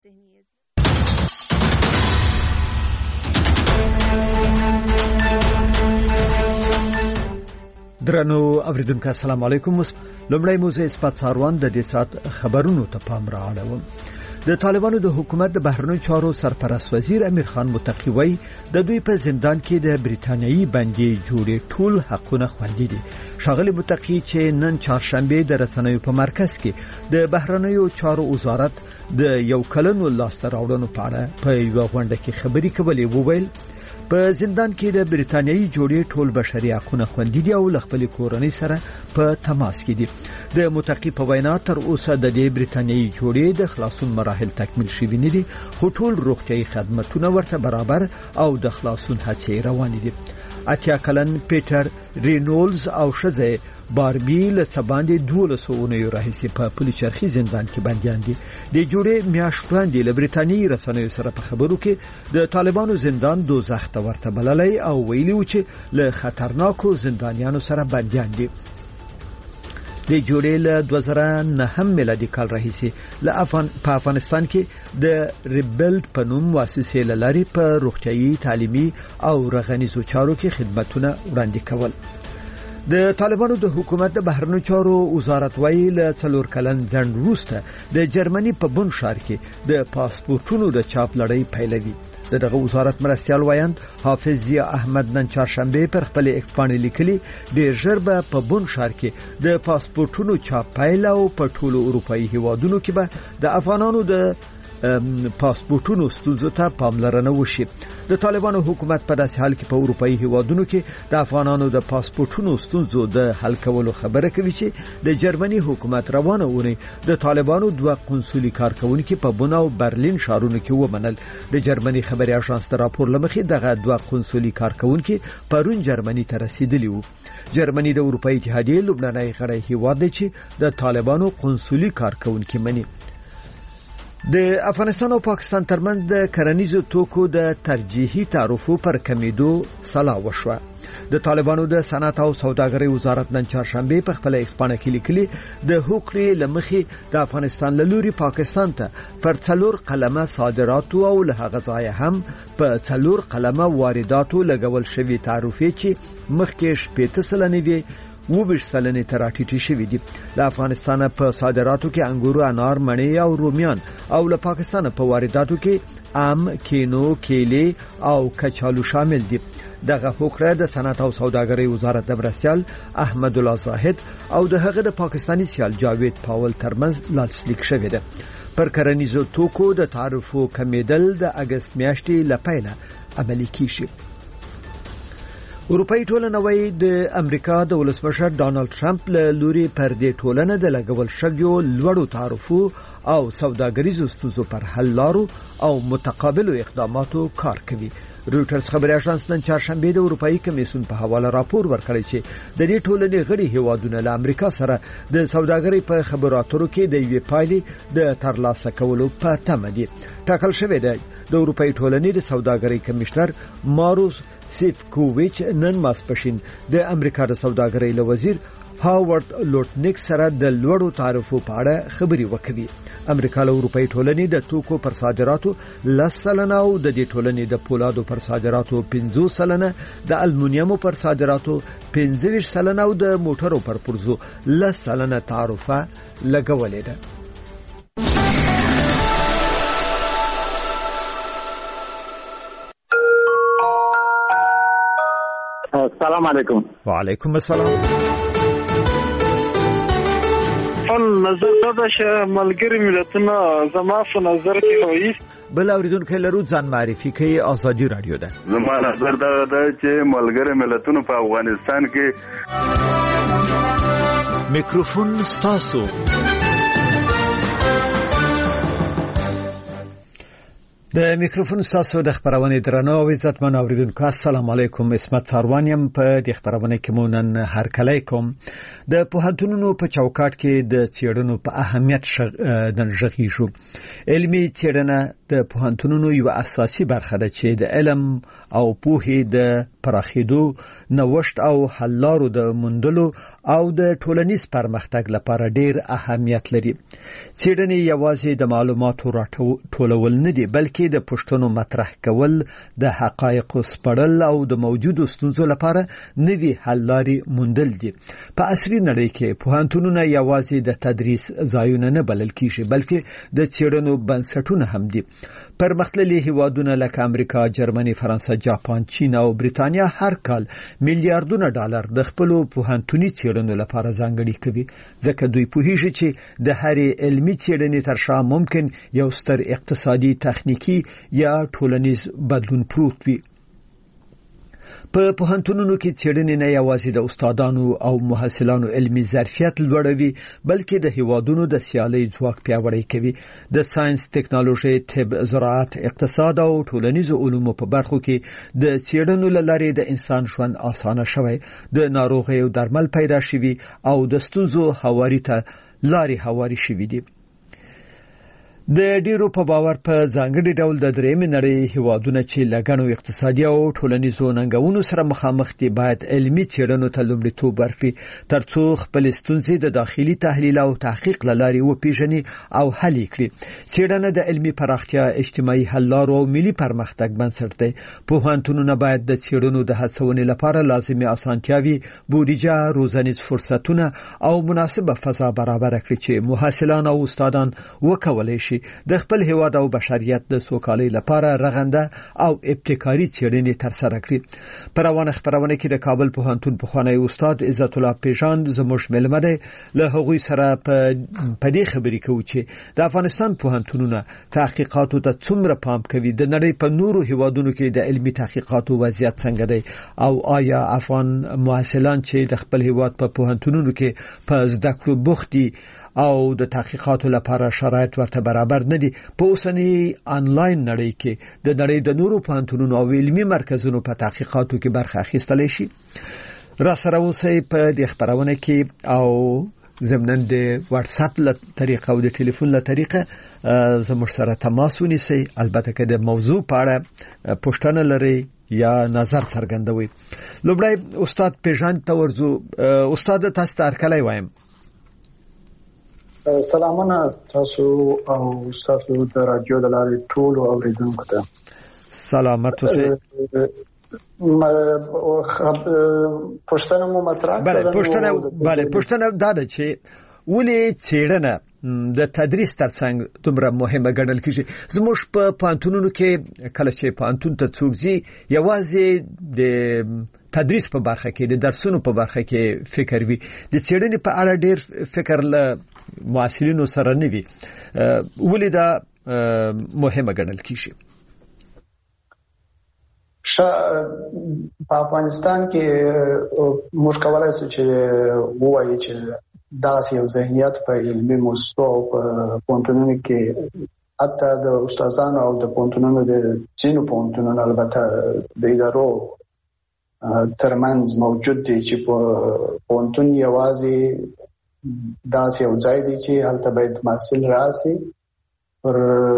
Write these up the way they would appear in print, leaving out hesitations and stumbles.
درنو اوریدونکو السلام علیکم. لومړی موضوع اسپات ساروان د دې سات خبرونو ته پام راوړم. د طالبانو د حکومت د بهرنیو چارو سرپرست وزیر امیر خان متقی وایي د دوی په زندان کې د بریتانیایی بندي جوړې ټول حقونه خوندي دي. ښاغلي متقی چې نن چهارشنبه د رسنیو په مرکز کې د بهرنیو چارو وزارت د یو کلنو لاسته راوړنو په اړه په یو غونډه کې خبري کولې وویل په زندان کې د بریتانیایی جوړې ټول بشري حقوق خوندي دي او خپل کورنۍ سره په تماس کې دي. د متقی په وینا تر اوسه د دې بریتانیایی جوړې د خلاصون مراحل تکمیل شوي نه دي، خو ټول روغتيایي خدماتونه ورته برابر او د خلاصون هڅې روانې دي. اتیا کلن پیټر رینولز او شزه باربی له سباندې 12 اونیو راهیسې په پولیچرخي زندان کې بنديان دي. د جوړې میاشت وړاندې له بریتانیایی رسنیو سره په خبرو کې د طالبانو زندان دوزخ ته ورته بللی او ویلي و چې له خطرناکو زندانیانو سره بنديان دي. د جوړې له 2009 میلادي کال راهیسې په افغانستان کې د ریبلډ په نوم مؤسسې لاري په روغتيایي، تعلیمي او رغنیزو چارو کې خدماتونه وړاندې کول. د طالبانو د حکومت د بهرنیو چارو وزارت وایي له 4 کلن ځنډ وروسته د جرمني په بون ښار کې د پاسپورتونو د چاپ لړۍ پیلوي. دغه وزارت مرستيال وایند حافظ ضیا احمد نن چهارشنبه پر خپل ایکس باندې لیکلي ډېر ژر به په بون ښار کې د پاسپورتونو چاپ پیل او په ټولو اروپאי هیوادونو کې به د افغانانو د پاسپورتونو ستونزو ته پاملرنه وشي. د طالبانو حکومت په داسې حال کې په اروپאי هیوادونو کې د افغانانو د پاسپورتونو ستونزو د حل کولو خبره کوي چې د جرمني حکومت روانه ونی د طالبانو 2 قونسولي کارکونکو په بون او برلین ښارونو کې ومنل. د جرمني خبري اژانس د راپور لمخې دغه 2 قونسولي کارکونکو پرون جرمني ته رسیدلی وو. جرمني د اروپאי اتحادیې لبناني غړی هیواد دی چې د طالبانو قونسولي کارکونکو مني. د افغانستان او پاکستان ترمنځ د کرنیزو توکو د ترجیحي تعرفو پر کمیدو سلا وشوه. د طالبانو د صنعت او سوداګرۍ وزارت نن چهارشنبه په خپل ایکس باندې لیکلي د حقوقي لمخې د افغانستان له لوري پاکستان ته پر 4 قلمه صادرات او له هغه ځای هم په 4 قلمه وارداتو لګول شوی تعرفې چې مخکې 80% وبش سلنې تراټیټي شوې دي. د افغانستان په صادراتو کې انګور، انار، مڼې او رومیان او له پاکستان په وارداتو کې ام، کینو، کیلې او کچالو شامل دي. دغه حکم د صنعت او سوداګرۍ وزارت د مرستيال احمد الله زاهد او د هغه د پاکستاني سیال جاوید پاول ترمنځ لاسلیک شوی دی. پر کرنیزو توکو د تعرفو کمیدل د اگست میاشتې لپاره عملي کیږي. اروپאי ټولنه وایي د امریکا د ولسمشر ډانلډ ټرمپ له لوري پر دې ټولنه د لګول شویو لوړو تعرفو او سوداګریزو ستونزو پر حل لارو او متقابلو اقداماتو کار کوي. رويټرز خبري اژانس نن چهارشنبه د اروپאי کمیسیون په حواله راپور ورکړی چې د دې ټولنې غړي هیوادونه له امریکا سره د سوداګرۍ په خبرو اترو کې د یوې پایلې د ترلاسه کولو په تمه دي. ټاکل شوی دی د اروپאי ټولنې د سوداګرۍ کمشنر ماروس سیفکوویچ نن ماسپښین د امریکا د سوداګرۍ له وزیر هاورد لوټنیک سره د لوړو تعرفو په اړه خبري وکړي. امریکا له اروپאי ټولنې د توکو پر صادراتو 10% او د دې ټولنې د پولادو پر صادراتو 50%، د المونیمو پر صادراتو 25% او د موټرو پر پرزو 10% تعرفه لګولې ده. السلام علیکم. وعلیکم السلام. نظر دا چې ملګری ملتونه زما په نظر کې وایي بل اوریدونکو لرو ځان معرفي کوي. ازادي رادیو ده. زما نظر دا چې ملګری ملتونه په افغانستان کې میکروفون ستاسو. د میکروفون ساسو د خبرونه درنو او عزتمن اوریدونکو السلام علیکم. اسمت ساروانیم په د خبرونه کې مونن هر کله کوم. د پوهنتونونو په چوکاټ کې د څېړنو په اهمیت د ژغې شو. علمي څېړنه د پوهنتونونو یو اساسي برخه ده چې د علم او پوهې د پراخېدو، نوښت او حل لارو د موندلو او د ټولنیز پرمختګ لپاره ډېر اهمیت لري. څېړنې یوازې د معلوماتو راټولول نه دي، بلکې د پوښتنو مطرح کول، د حقایقو سپړل او د موجودو ستونزو لپاره نوي حل لارې موندل دي. په عصري نړۍ کې پوهنتونونه یوازې د تدریس ځایونه نه بلل کیږي، بلکې د څېړنو بنسټونه هم دي. پرمختللي هیوادونه لکه امریکا، جرمني، فرانسه، جاپان، چین او بریتانیا هر کال میلیارډونه ډالر د خپل پوهنتوني څېړنو لپاره ځانګړي کوي، ځکه دوی پوهیږي چې د هرې علمي څېړنې تر شا ممکن یو ستر اقتصادي، تخنیکی یا ټولنیز بدلون پروت وي. په پوهنتونونو کې څېړنې نه یوازې د استادانو او محصلانو علمي ظرفیت لوړوي، بلکې د هیوادونو د سیالۍ ځواک پیاوړی کوي. د ساينس، ټکنالوژي، طب، زراعت، اقتصاد او ټولنیزو علومو په برخو کې د څېړنو له لارې د انسان ژوند اسانه شوی، د ناروغیو درمل پیدا شوي او د ستونزو هواري ته لارې هواري شوي دي. د ډیرو په باور په ځانګړي ډول د درېمې نړۍ هیوادونه چې لګڼو اقتصادي او ټولنیزو ننګونو سره مخامخ دي باید علمي څېړنو ته لومړیتوب ورکړي، ترڅو خپل ستونزې د داخلي تحلیل او تحقیق لارې وپیژني او حل کړي. څېړنه د علمي پراختیا، اجتماعي حل لارو او ملي پرمختګ بنسټ دی. پوهنتونونه باید د څېړنو د هڅونې لپاره لازمي اسانتیاوي، بودیجه، روزنیز فرصتونه او مناسبه فضا برابر کړي چې محصلان او استادان وکولای شي د خپل هیواد او بشریت د سوکالۍ لپاره رغنده او ابتکاري څېړنې ترسره کړي. په روانه خبرونه کې د کابل پوهنتون پخوانی استاد عزت الله پیژاند زموږ ملمه دی. له هغوی سره په دې خبرې کوو چې د افغانستان پوهنتونونه تحقیقاتو ته څومره پام کوي، د نړۍ په نورو هیوادونو کې د علمي تحقیقاتو وضعیت څنګه دی، او آیا افغان محصلان چې د خپل هیواد په پوهنتونونو کې په زده کړو بوخت دي او د تحقیقاتو لپاره شرایط ورته برابر نه دي، په اوسنی انلاین نړۍ کې د نړۍ د نورو پوهنتونونو او علمي مرکزونو په تحقیقاتو کې برخه اخیستلی شي؟ را سره اوسئ په دې خبرونه کې او ضمناً د واتس اپ له طریقه او د ټلیفون له طریقه زموږ سره تماس ونیسئ. البته که د موضوع په اړه پوښتنه لرئ یا نظر څرګندوي. لومړی استاد پیژاند ته ورځو. استاد تاسو ته هرکلی وایم. سلامونه تاسو او تاسو د رادیو د لارې ټول اوریدونکو ته. سلامت اوسئ. پوښتنه مو مطرح کړه. پوښتنه دا ده چې ولې څېړنه د تدریس ترڅنګ دومره مهمه ګڼل کیږي؟ زموږ په پوهنتونونو کې کله چې پوهنتون ته څوک ځي یوازې د تدریس په برخه کې، د درسونو په برخه کې فکر وي، د څېړنې په اړه ډېر فکر له محصلینو سره نه وي. ولې دا مهمه ګڼل کیږي؟ په افغانستان کې موږ کولای شو چې ووایو چې داسې یو ذهنیت په علمي مؤسسو او په پوهنتونونو کې حتی د استادانو او د پوهنتونونو د ځینو پوهنتونونو البته د ادارو ترمنځ موجود دی چې پوهنتون یوازې داسې یو ځای دی چې هلته باید محصل راسي، پر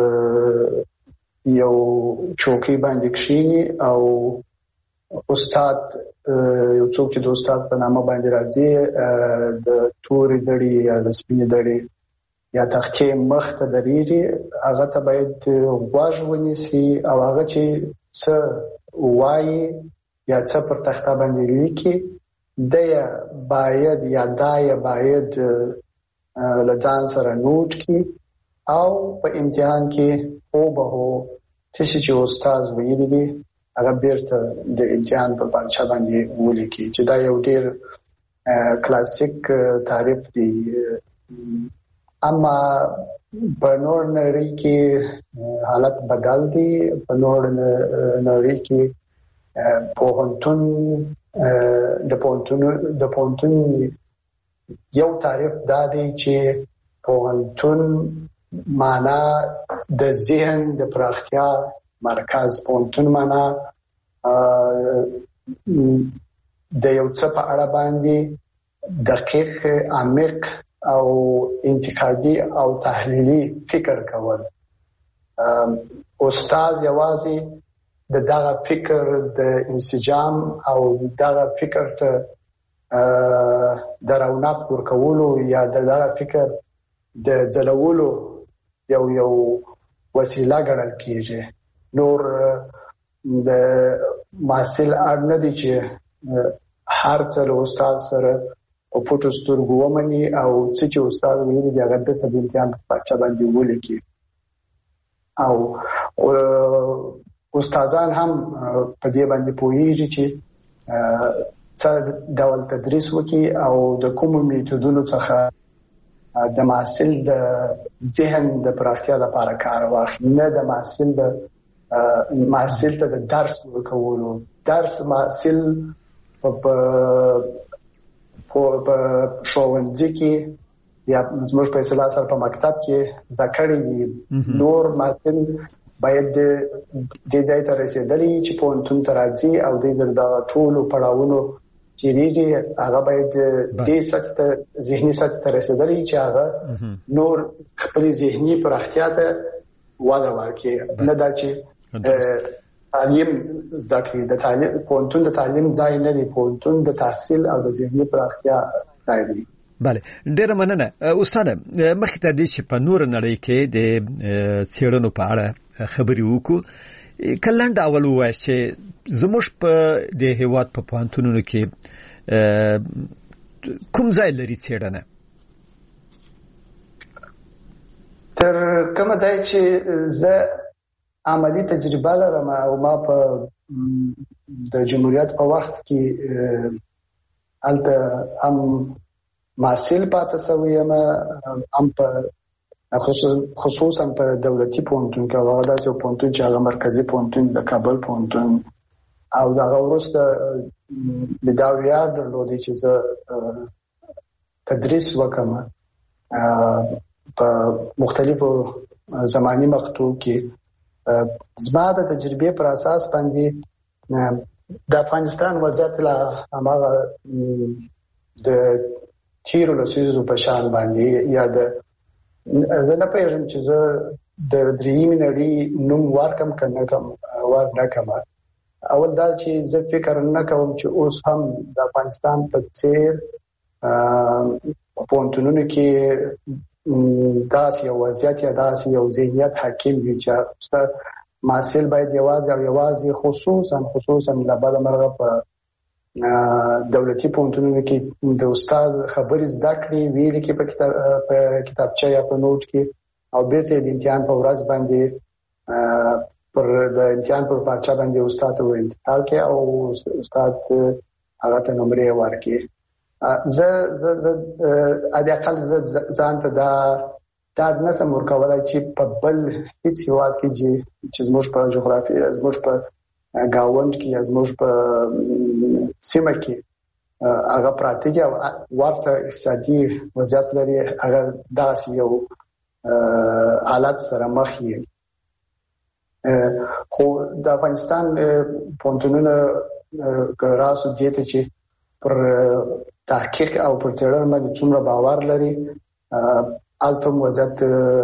یو چوکۍ باندې کښېني او استاد یو څوک چې د استاد په نامه باندې راځي د تورې دړې یا د سپینې دړې یا تختې مخ ته درېږي، هغه ته باید غوږ ونیسي او هغه چې څه وایي یا څه پر تخته باندې لیکي دیا باید یا دایا باید له ځان سره نوټ کړي او په امتحان کې او به څه چې استاد ویلي دي هغه بیرته د امتحان په پارچه باندې ولیکي، چې دا یو ډېر کلاسیک تعریف دی. اما په نور نړۍ کې حالت بدل دی. په نور نړۍ کې د پوهنتون یو تعریف دا دی چې پوهنتون معنا د ذهن د پراختیا مرکز، پوهنتون معنا د یو څه په اړه باندې دقیق، عمیق او انتقادي او تحلیلي فکر کول. استاد یوازې د دغه فکر د انسجام او دغه فکر ته د رونق ورکولو یا دغه فکر د ځلولو یو وسیله ګڼل کیږي. نور د محصل اړ نه دي چې هر څه له استاد سره په پټو سترګو ومني او څه چې استاد ویلي دي هغه د امتحان په پاچا باندې ولیکي. او استادان هم په دې باندې پوهیږي چې څه ډول تدریس وکړي او د کومو میتودونو څخه د محصل د ذهن د پراختیا لپاره کار واخلي، نه د محصل ته د درس ورکولو. درس محصل په ښوونځي کې یا زموږ په اصطلاح سره په مکتب کې زده کړي دي. نور محصل باید دې ځای ته رسېدلی چې پوهنتون ته راځي او د دغه ټولو پړاوونو چې دي هغه باید دې سطح ته ذهني سطح ته رسېدلی چې هغه نور خپل ذهني پراختیا ته وده ورکړي. نه دا چې تعلیم زده کړي. د تعلیم پوهنتون د تعلیم ځای نه دی، پوهنتون د تحصیل او د ذهني پراختیا ځای دی. بله، ډیره مننه استاد. مخکې ته دې چې په نور نړۍ کې د څېړنو په اړه خبرې وکړو، کلند اول وایي چې زموږ په د هیواد په پوهنتونونو کې کوم ځای لري څېړنه؟ تر کومه ځای چې زه عملی تجربه لرم او ما په د جمهوریت په وخت کې هلته هم محصل پاتې شوی یم، هم په خصوصا په دولتي پوهنتون کې هغه داسې پوهنتون چې هغه مرکزي پوهنتون د کابل پوهنتون، او دغه وروسته مې دا ویاړ درلودی چې زه تدریس وکړم په مختلفو زماني مقطعو کې. زما د تجربې پر اساس باندې د افغانستان وضعیت لا هغه د تیرو لسیزو په شان باندې یا د زه نه پوهېږم چې زه د درېیمې نړۍ نوم ورکم که نه کم ورنکم. اول دا چې زه فکر نه کوم چې اوس هم د افغانستان په څېر پوهنتونونو کې داسې یو وضعیت یا داسې یو ذهنیت حاکم وي چې محصل باید یوازې خصوصا له بده مرغه په دولتي پوهنتونونو کې د استاد خبرې زده کړي، ویلي کې په کتابچه یا په نوټ کې، او بیرته د امتحان په ورځ باندې پر د امتحان پر پارچه باندې استاد ته انتقال کړي او استاد هغه ته نمرې ورکړي. زه اقل ځان ته دا نسم ورکولای چې په بل هیڅ هیواد کې چې زموږ په جغرافیه، زموږ په گاوند کې، زموږ په سیمه کې هغه پراته دي او ورته اقتصادي وضعیت لري، هغه داسې یو حالت سره مخ یې. خو د افغانستان پوهنتونونه راسو دې ته چې پر تحقیق او پر څېړنه باندې څومره باور لري، هلته وضعیت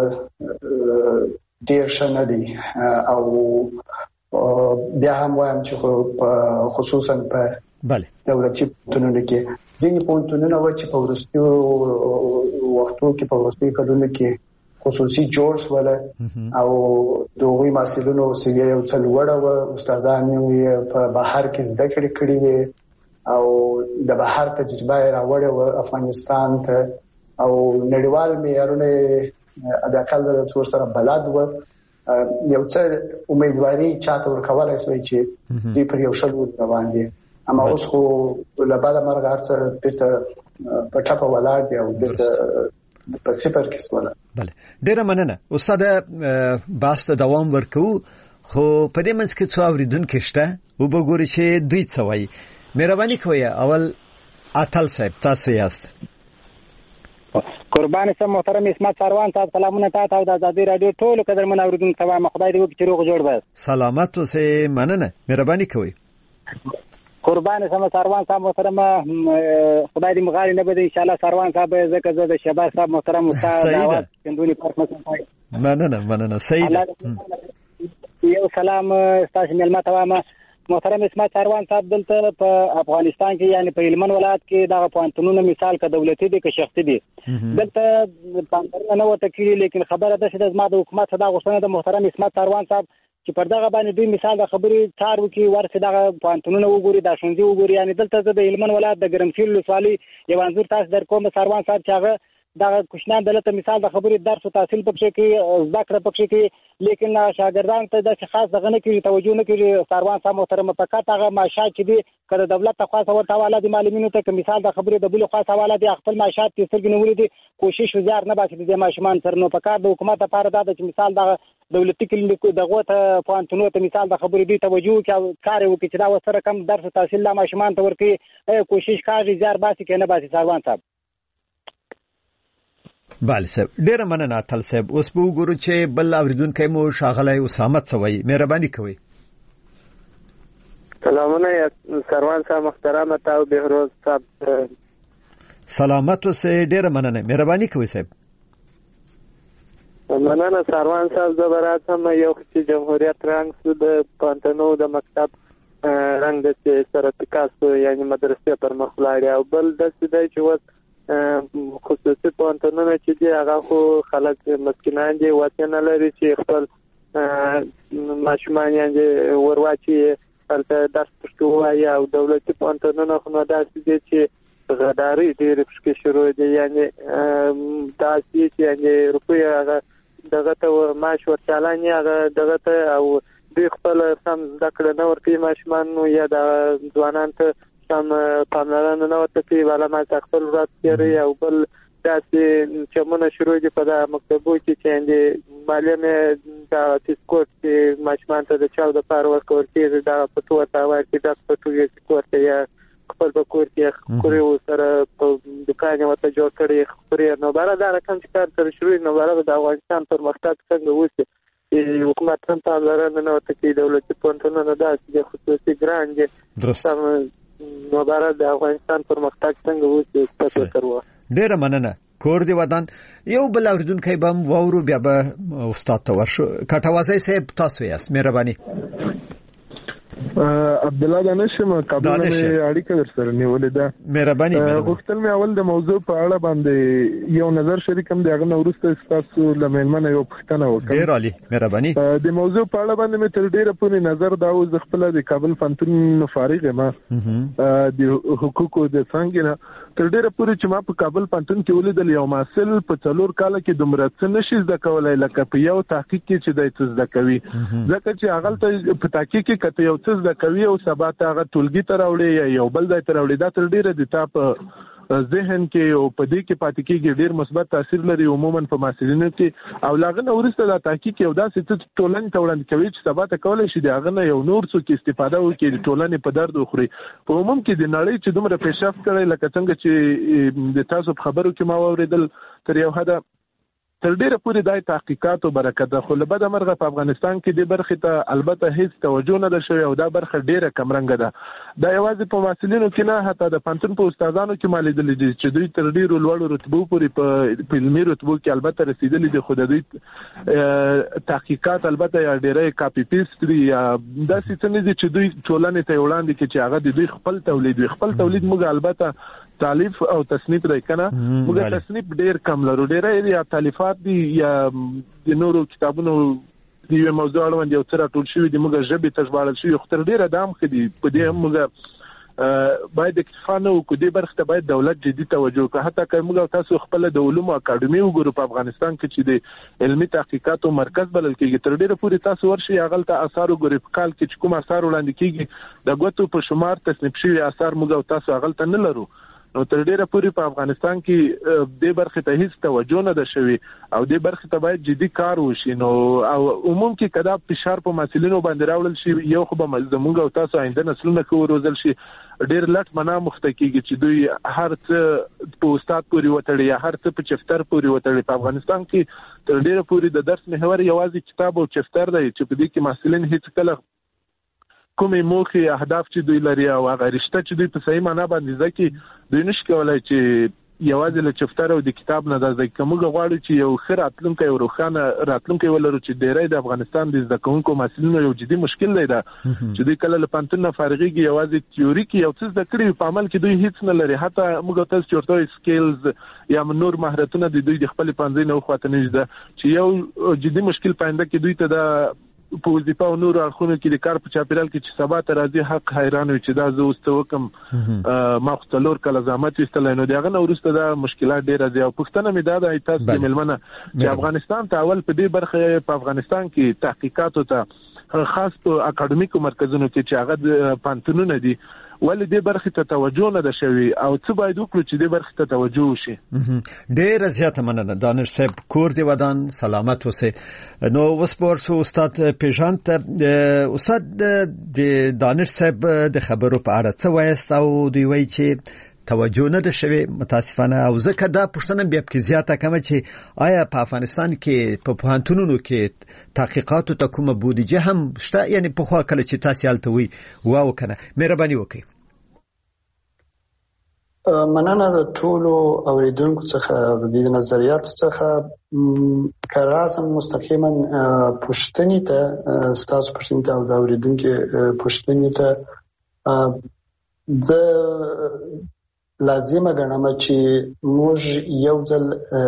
ډېر ښه نه دی. او بیا هم وایم چې خصوصا په دولتي پوهنتونونو کې ځینې پوهنتونونه وو چې په وروستیو وختو کې، په وروستیو کلونو کې خصوصي جوړ شول او د هغوی محصلینو سویه یو څه لوړه وه، استادان یې په بهر کې زده کړې کړې وې او د بهر تجربه یې راوړې وه افغانستان ته، او نړیوال معیارونه د اقل د څو سره بلد وه. یو څه امیدواري چاته ورکولای شوی چې دوی پر یو ښه لور روان دي، اما اوس خو له بده مرغه هر څه بیرته په ټپه ولاړ دي او بیرته په صفر کې سوله. بله، ډېره مننه استاد. بحث ته دوام ورکوو، خو په دې منځ کې څو اورېدونکي شته، وبګورئ چې دوی څه وایي. مهرباني کوئ. اول اتل صاحب، تاسو یاست. قربان سم محترم اسمت سروان صاحب، سلامونه تاسو او د آزادۍ رادیو ټولو قدرمن اوریدونکو ته وایم، خدای دې وکړي چې روغ جوړ به سلامت اوسئ. مننه، مهرباني کوئ. قربان سم سروان صاحب محترم، خدای دې مغالي نه بده ان شاء الله. سروان صاحب زکه زه د شهباز صاحب محترم استاد دعوت کندونی پرمختګ. مننه صحیح. یو سلام تاسو ملما ته وایم محترم اسمت سروان صاحب دلته په افغانستان کې یعنی په هلمند ولایت کې دا پوهنتونونه مثال که دولتي دي که شخصي دي دلته پاملرنه نه ورته کیږي لیکن خبره ده چې زما د حکومت صدا غوښتنه د محترم اسمت سروان صاحب چې پر دغه باندې دوی مثال د خبرې کار وکړي ورته دغه پوهنتونونه وګوري دا ښوونځي وګوري یعنی دلته د هلمند ولایت د ګرمسیر ولسوالۍ یو انځور تاسو در کوم سروان صاحب چې هغه دا کوشنان دلته مثال د خبرې درس او تحصیل پکې کې زده کړه پکې کې لیکن شاګردان ته د خاص دغه نه کوي توجه نه کوي سروان صاحب محترم فقط هغه معاشات چې دي کله دولت ته خاصه ورته حواله دي معلمینو ته مثال د خبرې د بل خاص حواله دي خپل معاشات چې سترګې نیولې دي کوشش وزار نه باسي د ماشومان سره نو فقط د حکومت لپاره دا چې مثال د دولتي کلینیکو دغه ته پوهنتونونو ته مثال د خبرې دی توجه کوي کار وکړي چې دا وسره کم درس تحصیل لا ماشومان ته ورکړي کوشش کوي زیار باسي کنه باسي سروان صاحب بله صاحب ډیره مننه اتل صاحب اوس به وګورو چې بل اوریدونکو مو شاغلی اسامت سوی مهرباني کوئ سلامونه سروان صاحب محترم تاسو بهروز صاحب سلامت اوسه ډیره مننه مهرباني کوئ صاحب مننه سروان صاحب زبرات هم یو چې جمهوریت رنګ سود پانتنو د مکتب رنګ د سرتیکاس یعنی مدرسې پر مخ لاړ او بل د سده چې وس خصوصي پوهنتونونه چې دی هغه خو خلک مسکینان دي وطن لري چې خپل ماشومان یې ورواچي هلته درس پښتو وایي او دولتي پوهنتونونه خو نو داسې دي چې غداري ډېرې پکې شروع دي یعنی داسې چې یعنی روپۍ هغه دغه ته معاش ورچالانې هغه دغه ته او دوی خپل سم زده کړه نه ورکوي ماشومان نو یا د ځوانان ته سم پاملرنه نه ورته کوي والا ما خپل ورځ تېروي او بل داسې چمونه شروع دي په دا مکتبو کې چې معلم دا تسکوت چې ماشومان ته د چاو د پاره ورکول کېږي دا په توګه تا ورکړي دا په توګه کوته یا خپل په کور کې کوري سره په دکان ورته جوړ کړي خوري نو بار دا رقم چې کار تر شروع نو بار د افغانستان پرمختګ څنګه وسی حکومت هم پاملرنه نه ورته کوي دولتي پوهنتونونه داسې خصوصي ګران دي درست مبارک د افغانستان پرمختګ څنګه وسی تاسو کړو ډیره مننه کور دی ودان یو بل اوریدونکو بم وورو بیا به استاد ته ورشو کټوازی صاحب تاسو یاست مهرباني عبد الله دانشم کابل مې اړیکه درسره نیولې ده مهرباني غوښتل مې اول د موضوع په اړه باندې یو نظر شریکم دی هغه نورسته تاسو لمنمنه یو پښتنه وکړه ډیر عالی مهرباني د موضوع په اړه باندې مې تر ډیره پورې نظر دا و ز خپل د کابل پوهنتون فارغ ما د حقوقو د څنګه تر ډیره پورې چې ما په کابل پوهنتون کې ولیدل یو محصل په 4 کال کې دومره څه نشي زده کولای لکه په یو تحقیق کې چې د څه زده کوي ځکه چې هغه ته په تحقیق کې کته یو څه زده کوي او سبا ته هغه ټولګي ته راوړي یا یو بل ځای ته راوړي دا تر ډیره د تاسو ذهن کې او په دې کې پاتې کېږي ډیر مثبت تاثیر لري عموما په محصلینو کې او لاغه ورسته د تحقیق یو داسې ټولنې ته وړاندې کوي چې سبا ته کولای شي دغه نه یو نور څه کې استفاده وکړي ټولنې په درد وخوري په عموم کې د نړۍ چې دومره پیشرفت کړي لکه څنګه چې د تاسو خبرو کې ما اوریدل تر یو حد تر ډیره پورې دای تحقیقات او برکت خو له بده مرغه په افغانستان کې د برخې ته البته هیڅ توجه نه ده شوی او دا برخه ډیره کمرنګه ده دا یوازې په محصلینو کې نه حتی د پانتون په استادانو کې مالیدل دي چې دوی تر ډیرو لوړو رتبو پورې په علمي رتبو کې البته رسیدلي دي خو د دوی تحقیقات البته یا ډیره کاپی پیست دي یا داسې څه نه دي چې دوی ټولنې ته وړاندې کې چې هغه د دوی خپل تولید موږ البته تالیف او تصنیف دی کنه موږ تصنیف ډیر کم لرو ډیره یا تالیفات دي یا د نورو کتابونو دی موضوع اړوند یو څه راټول شوی دی موږ ژبه تشباړل شوی خو تر ډیره دام خدي په دې موږ باید اکتفانه وکړو دې برخه ته باید دولت جدي توجه وکړي حتی که موږ تاسو خپل د علومو اکاډمي وګورو په افغانستان کې چې د علمي تحقیقاتو مرکز بلل کېږي تر ډیره پورې تاسو ورشي هغه ته اثار وګورئ په کال کې چې کوم اثار وړاندې کېږي د غوتو په شمار تصنیف شوی اثار موږ تاسو هغه ته نه لرو نو تر ډیره پورې په افغانستان کې د برخې ته هیڅ توجه نه ده شوی او د برخې ته باید جدي کار وشي نو او عموم کې کدا فشار په مسلینو باندې راوړل شي یو خو به زموږ او تاسو آینده نسلونه کې روزل شي ډیر لټ منا مختکیږي چې دوی هر څه په استاد پورې وتړي یا هر څه په چفتر پورې وتړي په افغانستان کې تر ډیره پورې د درس محور یوازې کتاب او چفتر دی چې په دې کې مسلین هیڅ کله کومې موخې اهداف چې دوی لري او هغه رشته چې دوی په صحیح معنا باندې ځکه دوی نشي کولای چې یوازې له چفتر او د کتاب نه د کومه غواړي چې یو ښه راتلونکی او روښانه راتلونکی ولرو چې ډیری د افغانستان د زده کوونکو محصلینو یو جدي مشکل دی دا چې دوی کله له پانتون نه فارغيږي یوازې تیوري کې یو څه زده کړي په عمل کې دوی هیڅ نه لري حتی موږ تاسو چورته سکیلز یا نور مهارتونه د دوی د خپل پانځې نه خواته نه ده چې یو جدي مشکل پاینده کې دوی ته د په وظیفه او نور اړخونو کې د کار په چاپیریال کې چې سبا ته راځي حق حیران وي چې دا زه اوس ته وکم ما خو څلور کله زحمت ویستلی نو د هغه نه وروسته دا مشکلات ډېره دي او پوښتنه مې دا ده تاسو د مېلمنه چې افغانستان ته اول په دې برخه په افغانستان کې تحقیقاتو ته خاص په اکاډمیکو مرکزونو کې چې هغه پانتونونه دي ولې دې برخه ته توجه نه ده شوی او څه باید وکړو چې دې برخه ته توجه وشي؟ ډېر زیاته مننه دانش صاحب، کور دی ودان سلامت اوسه. نو وسپورسو استاد پیژانت استاد د دانش صاحب د خبرو په اړه څه وایست او دوی وایي چې توجه نه ده شوی متاسفانه او ځکه دا پوښتنه بیا په زیاته کوم چې آیا په افغانستان کې په پوهنتونونو کې تحقیقاتو ته کومه بودیجه هم شته؟ یعنی په خوا کله چې تاسو حالته وي واو کنه مهرباني وکړئ. مننه د ټولو اوریدونکو څخه د دې نظریاتو څخه کارازم مستقیما پوښتنې ته تاسو پوښتنې ته او د اوریدونکو پوښتنې ته د لازمه ګڼم چې موږ یو ځل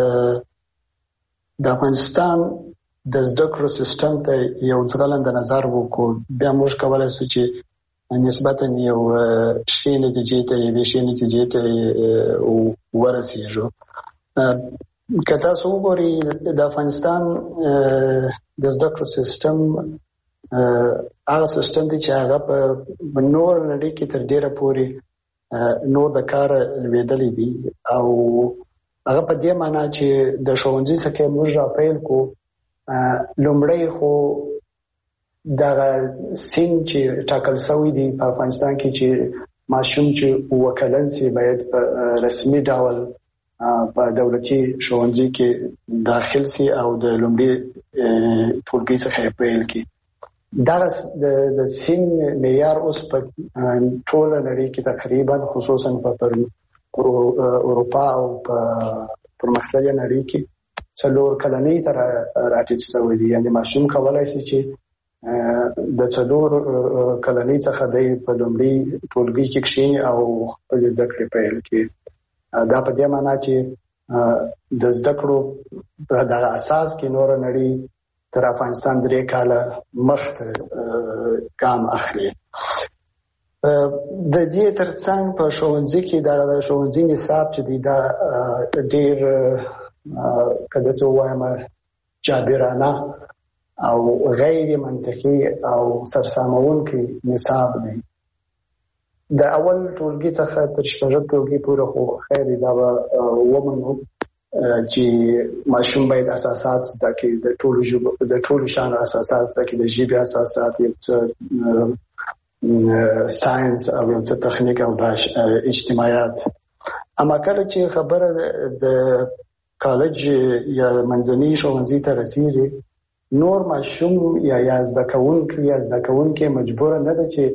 د افغانستان د زده کړو سیستم ته یو ځلند نظر وکړو، بیا موږ کولای شو چې نسبتا یو شی نتیجې ته ورسېږو. که تاسو وګورئ د افغانستان د زده کړو سیستم هغه سیستم دی چې هغه په نور نړۍ کې تر ډیره پورې نور د کار لویدلې دي او هغه په دې معنی چې د ښوونځي څخه موږ راپیل کو لومړی خو دا سین چې ټاکل شوی دی په افغانستان کې چې ماشوم چې وکلن سي باید په رسمي ډول په دولتي ښوونځي کې داخل سي او د لومړي ټولګي څخه پیل کی. دا د سین معیار اوس په ټول نړۍ کې تقریبا خصوصا په اروپا او په پرمختللې نړۍ کې څلور کلنۍ تر راټیټ شوی دی. یعنی ماشوم کولای شي چې د څلور کلنۍ څخه د په لومړي ټولګي کې کښیني او خپل زده کړې پیل کړي. دا په دې معنی چې د زده کړو د اساس کې نور نړۍ تر افغانستان 3 کاله مخته ګام اخلي. د دې ترڅنګ په ښوونځي کې د ښوونځي نصاب چې دی دا ډېر کله څه وایم جابرانه او غیر منطقي او سرسامونکي نصاب دی. د اول ټولګي څخه تر شپږم ټولګي پورې خو خیر دا ومنو چې ماشوم باید اساسات زده کړي، د ټولو شان اساسات زده کړي، د ژبې اساسات، یو څه ساينس او یو څه تخنیک او اجتماعیات. اما کله چې خبره د کالج یا منځني ښوونځي ته رسیږي نور ماشوم یا زده کوونکی مجبور نه ده چې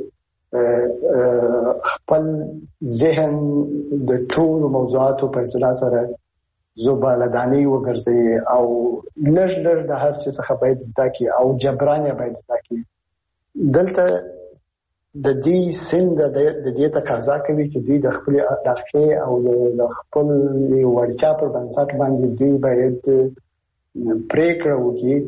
خپل ذهن د ټولو موضوعاتو په اصطلاح سره زبالدانی وګرځي او لږ د هر څه څخه باید زده کړي او جبران باید زده کړي. دلته د دې سن د دې تقاضا کوي چې دوی د خپل علاقې او د خپل وړتیا پر بنسټ باندې دوی باید پریکړه وکړي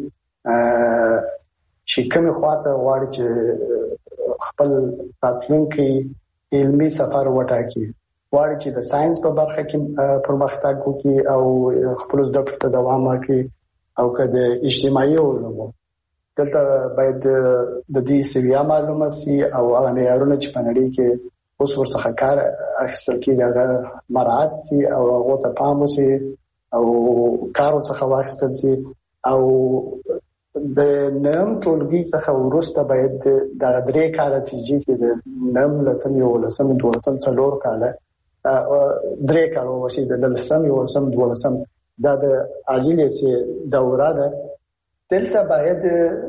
چې کومه خواته غواړي چې خپل راتلونکي علمي سفر وټاکي، غواړي چې د ساينس په برخه کې پرمختګ وکړي او خپل زده کړو ته دوام ورکړي او که د اجتماعي علومو دلته باید د دې سویا معلومه سي او هغه معیارونه چې په نړۍ کې اوس ورڅخه کار اخیستل کېږي هغه مراعات سي او هغه ته پام وشي او کارو څخه واخیستل سي او د نیم ټولګي څخه وروسته باید د 3 کاله نتیجې کې د نیم لسم یو لسم دولسم څلور کاله 3 کاله وشي د لسم یو لسم دولسم دا د عالی لیسې دوره ده. دلته باید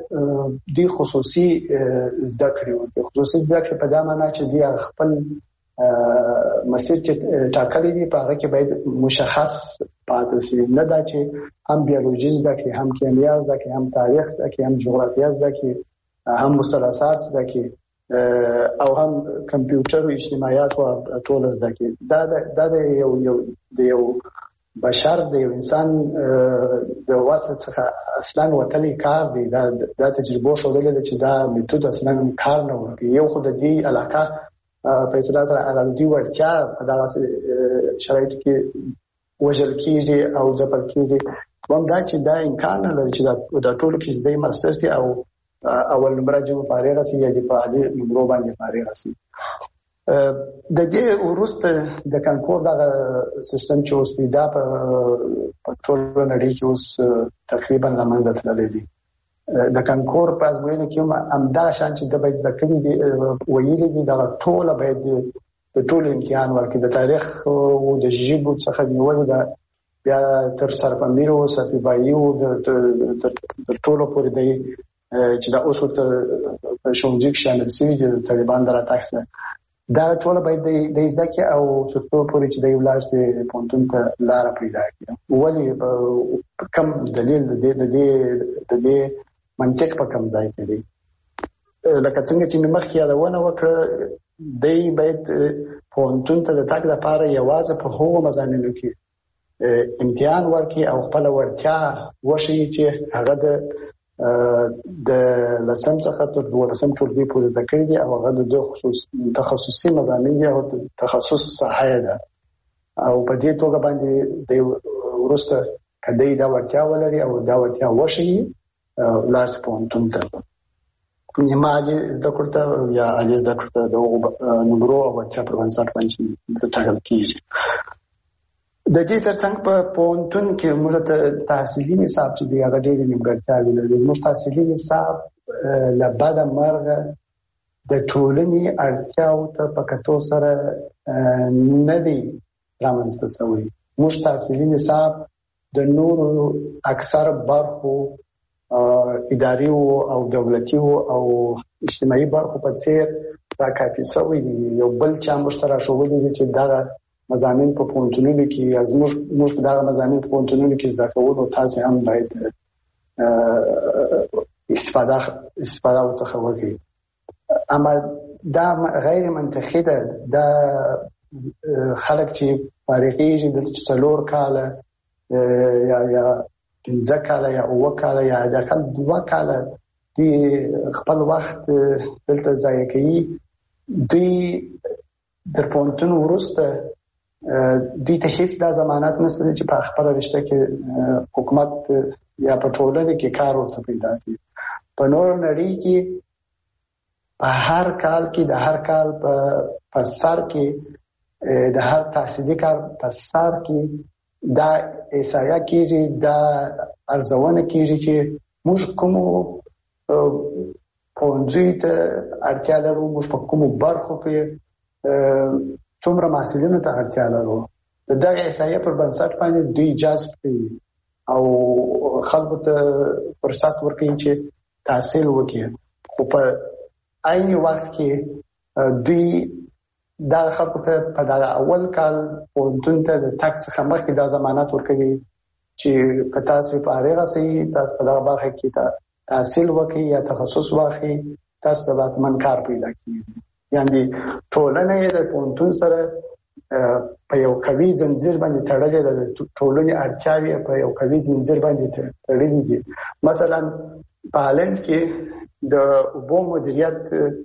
د خصوصي زده کړې په دا معنی چې دی خپل مسیر چې ټاکلي دي په هغه کې باید مشخص پاتې شي، نه دا چې هم بیولوژي زده کړي، هم کیمیا زده کړي، هم تاریخ زده کړي، هم جغرافیه زده کړي، هم مثلثات زده کړي او هم کمپیوټر او اجتماعیات او ټول زده کړي. دا د یو بشر د یو انسان د واسطه څخه اصلا وتلی کار دی. دا تجربه شوړلې ده چې دا میتود اصلا کار نه ورکوي. یو خو د دې علاقه په اصطلاح سره هغه دوی ورتیا په دغه شرایطو کې وژل کېږي او ځپل کېږي. هم دا چې دا امکان لري چې دا ټول کې د ماسترز او اول نمبر جوړ فارغ شي یا د پالي نمبر باندې فارغ شي. د دې وروسته د کانکور دغه سیستم چې اوس دا په ټول نړۍ کې اوس تقریبا لمنځه تللی دی. د کانکور په ازموینه کې هم دا شان چې د باید ذکر دي ویلي دي دا ټول باید د ټول امتحان ورکړي، د تاریخ او د ژبو څخه نیول دا بیا تر سرپندیر او سفیبایي او د ټولو پورې دی چې دا اوس ته شونځیک شامل شي چې طالبان دراتښ دا ټول باید د زده کې او تر څو پورې چې د یو لار چې پونتون ته لار پیدا کړي. ولی کم دلیل د دې منطق په کم ځای کې دی. لکه څنګه چې مخکې یادونه وکړه دی باید پونتون ته د تګ لپاره یوازې په هغو مضامینو کې امتحان ورکړي او خپل ورتیا وښیي چې هغه د لسم څخه تر 12 ټولګي پورې زده کړي دي او هغه د تخصصي مضامین دي او تخصص ساحه ده او په دې توګه باندې د ورسته کدی دا ورتیا ولري او دا ورتیا وښیي لاس پونتون ته نیمه زده کړه یا الی زده کړه د نمبر او ورتیا پر بنسټ باندې ټاکل کیږي. د دې ترڅنګ په پونتون کې موږ ته تحصیلي نصاب چې دی هغه ډېر نیمګړتیاوې لري. زموږ تحصیلي نصاب له بده مرغه د ټولنې اړتیاو ته په کتو سره نه دی رامنځته شوی. موږ تحصیلي نصاب د نورو اکثر برخو اداري او دولتي او اجتماعي برخو په څیر راکافي شوی دی. یو بل چا مشترک شوی دی چې دا مضامین په پونتونونو کې موږ په دغه مضامین په پونتونونو کې زده کوو، تاسو هم باید استفاده ورڅخه وکړئ. اما دا غیر منطقي ده. دا خلک چې فارغېږي د 4 کاله یا 15 کاله یا 9 کاله یا داخل 2 کاله دوی خپل وخت دلته ضایع کوي. دوی در پونتون وروسته دوی ته هیڅ دا ضمانت نشته چې په خپل رشته کې حکومت یا په ټولنه کې کار ورته پیدا شي. په نور نړۍ کې په هر کال کې د هر کال په سر کې د هر تحصیلي کار په سر کې دا احصایه کېږي، دا ارزونه کېږي چې موږ کومو پوهنځیو ته اړتیا لرو، موږ په کومو برخو کې څومره محصلینو ته اړتیا لرو. د دغه احصایې پر بنسټ باندې دوی جذب کوي او خلکو ته فرصت ورکوي چې تحصیل وکړي. خو په عین وخت کې دوی دا خلکو ته په دغه اول کال پوهنتون ته د تګ څخه مخکې دا ضمانت ورکوي چې که تاسو فارغ شئ، تاسو په دغه برخه کې تحصیل وکړئ یا تخصص واخلئ، تاسو ته باید کار پیدا کړئ. یعنی ټولنه یې د پوهنتون سره په یو قوي زنجیر باندې تړلې ده. ټولنې اړتیاوې په یو قوي زنجیر باندې تړلې دي. مثلا په هالند کې د اوبو مدیریت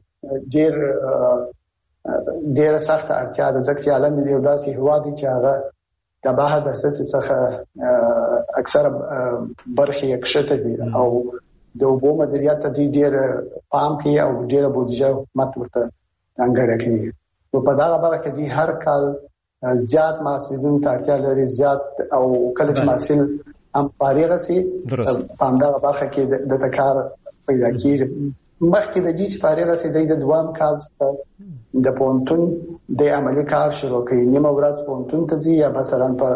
ډېر سخت اړتیا ده، ځکه چې هالند یو داسې هېواد دی چې هغه د بحر د سطحې څخه اکثره برخې یې کښته دي او د اوبو مدیریت ته دوی ډېر پام کوي او ډېره بودیجه حکومت ورته ځانګړې کوي. نو په دغه برخه کې دوی هر کال زیات محصلینو ته اړتیا لري، زیات او کله چې محصل هم فارغ شي په همدغه برخه کې د کار پیدا کېږي. مخکې د دې چې فارغ شي د دوام کال څخه د پوهنتون د عملي کار شروع کوي. نیمه ورځ پوهنتون ته ځي یا مثلا په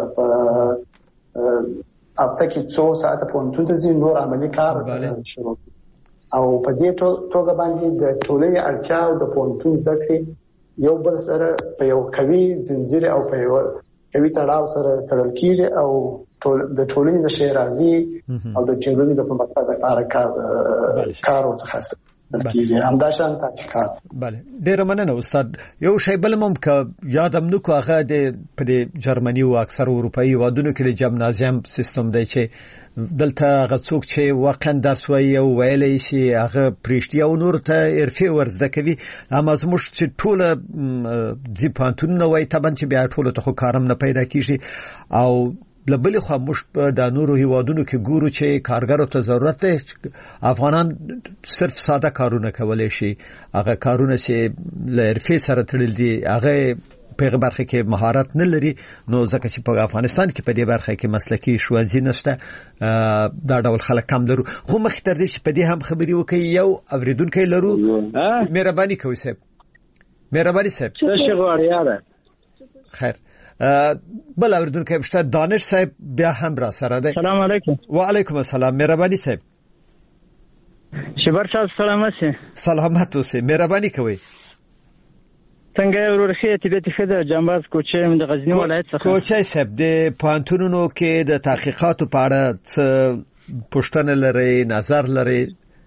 هفته کې 2 ساعته پوهنتون ته ځي، نور عملي کار شروع کوي. او په دې توګه باندې د ټولنې اړتیا او د پوهنتون زده کړې یو بل سره په یو قوي زنجیر او په یو قوي تړاو سره تړل کیږي او د ټولنې د شیرازي او د ټولنې د پرمختګ لپاره کار او څه کیږي همداشان تحقیقات. بله ډیر مننه استاد. یو شی بل مم ک یادم نو کو هغه د جرمني او اکثر اروپאי ودونو کې د جمنازیم سیستم دی چې دلته غڅوک چې واقعا درس وایي او ویلې شي هغه پرشتي او نور ته ارفي ورزده کوي. اما زموږ چې ټول ځپانتون نو وای تبان چې بیا ټول ته خو کارم نه پیدا کیږي او لبل خو مش د نورو هیوادونو کې ګورو چې کارګرو ته ضرورت دی. افغانان صرف ساده کارونه کولای شي. هغه کارونه چې لرفي سره تړل دي هغه په برخه کې مهارت نه لري. نو ځکه چې په افغانستان کې په دې برخه کې مسلکي ښوونځي نشته دا ډول خلک کم لرو. خو مخ تر دې چې په دې هم خبري وکي یو اوریدونکو لرو. مهرباني کوئ صاحب. مهرباني صاحب څه غواړی یاره خیر بل اوریدونکو بشته دانش صاحب بیا هم را سره ده. سلام علیکم. وعلیکم السلام. مهرباني صاحب. شبر صاحب سلامت سي. سلامت اوسه. مهرباني کوئ. څنګه ورخه طبيعت خده جنباز کوچه د غزنی ولایت څخه. کوچه صاحب د پانتونونو کې د تحقیقاتو په اړه پوښتنه لري نظر لري.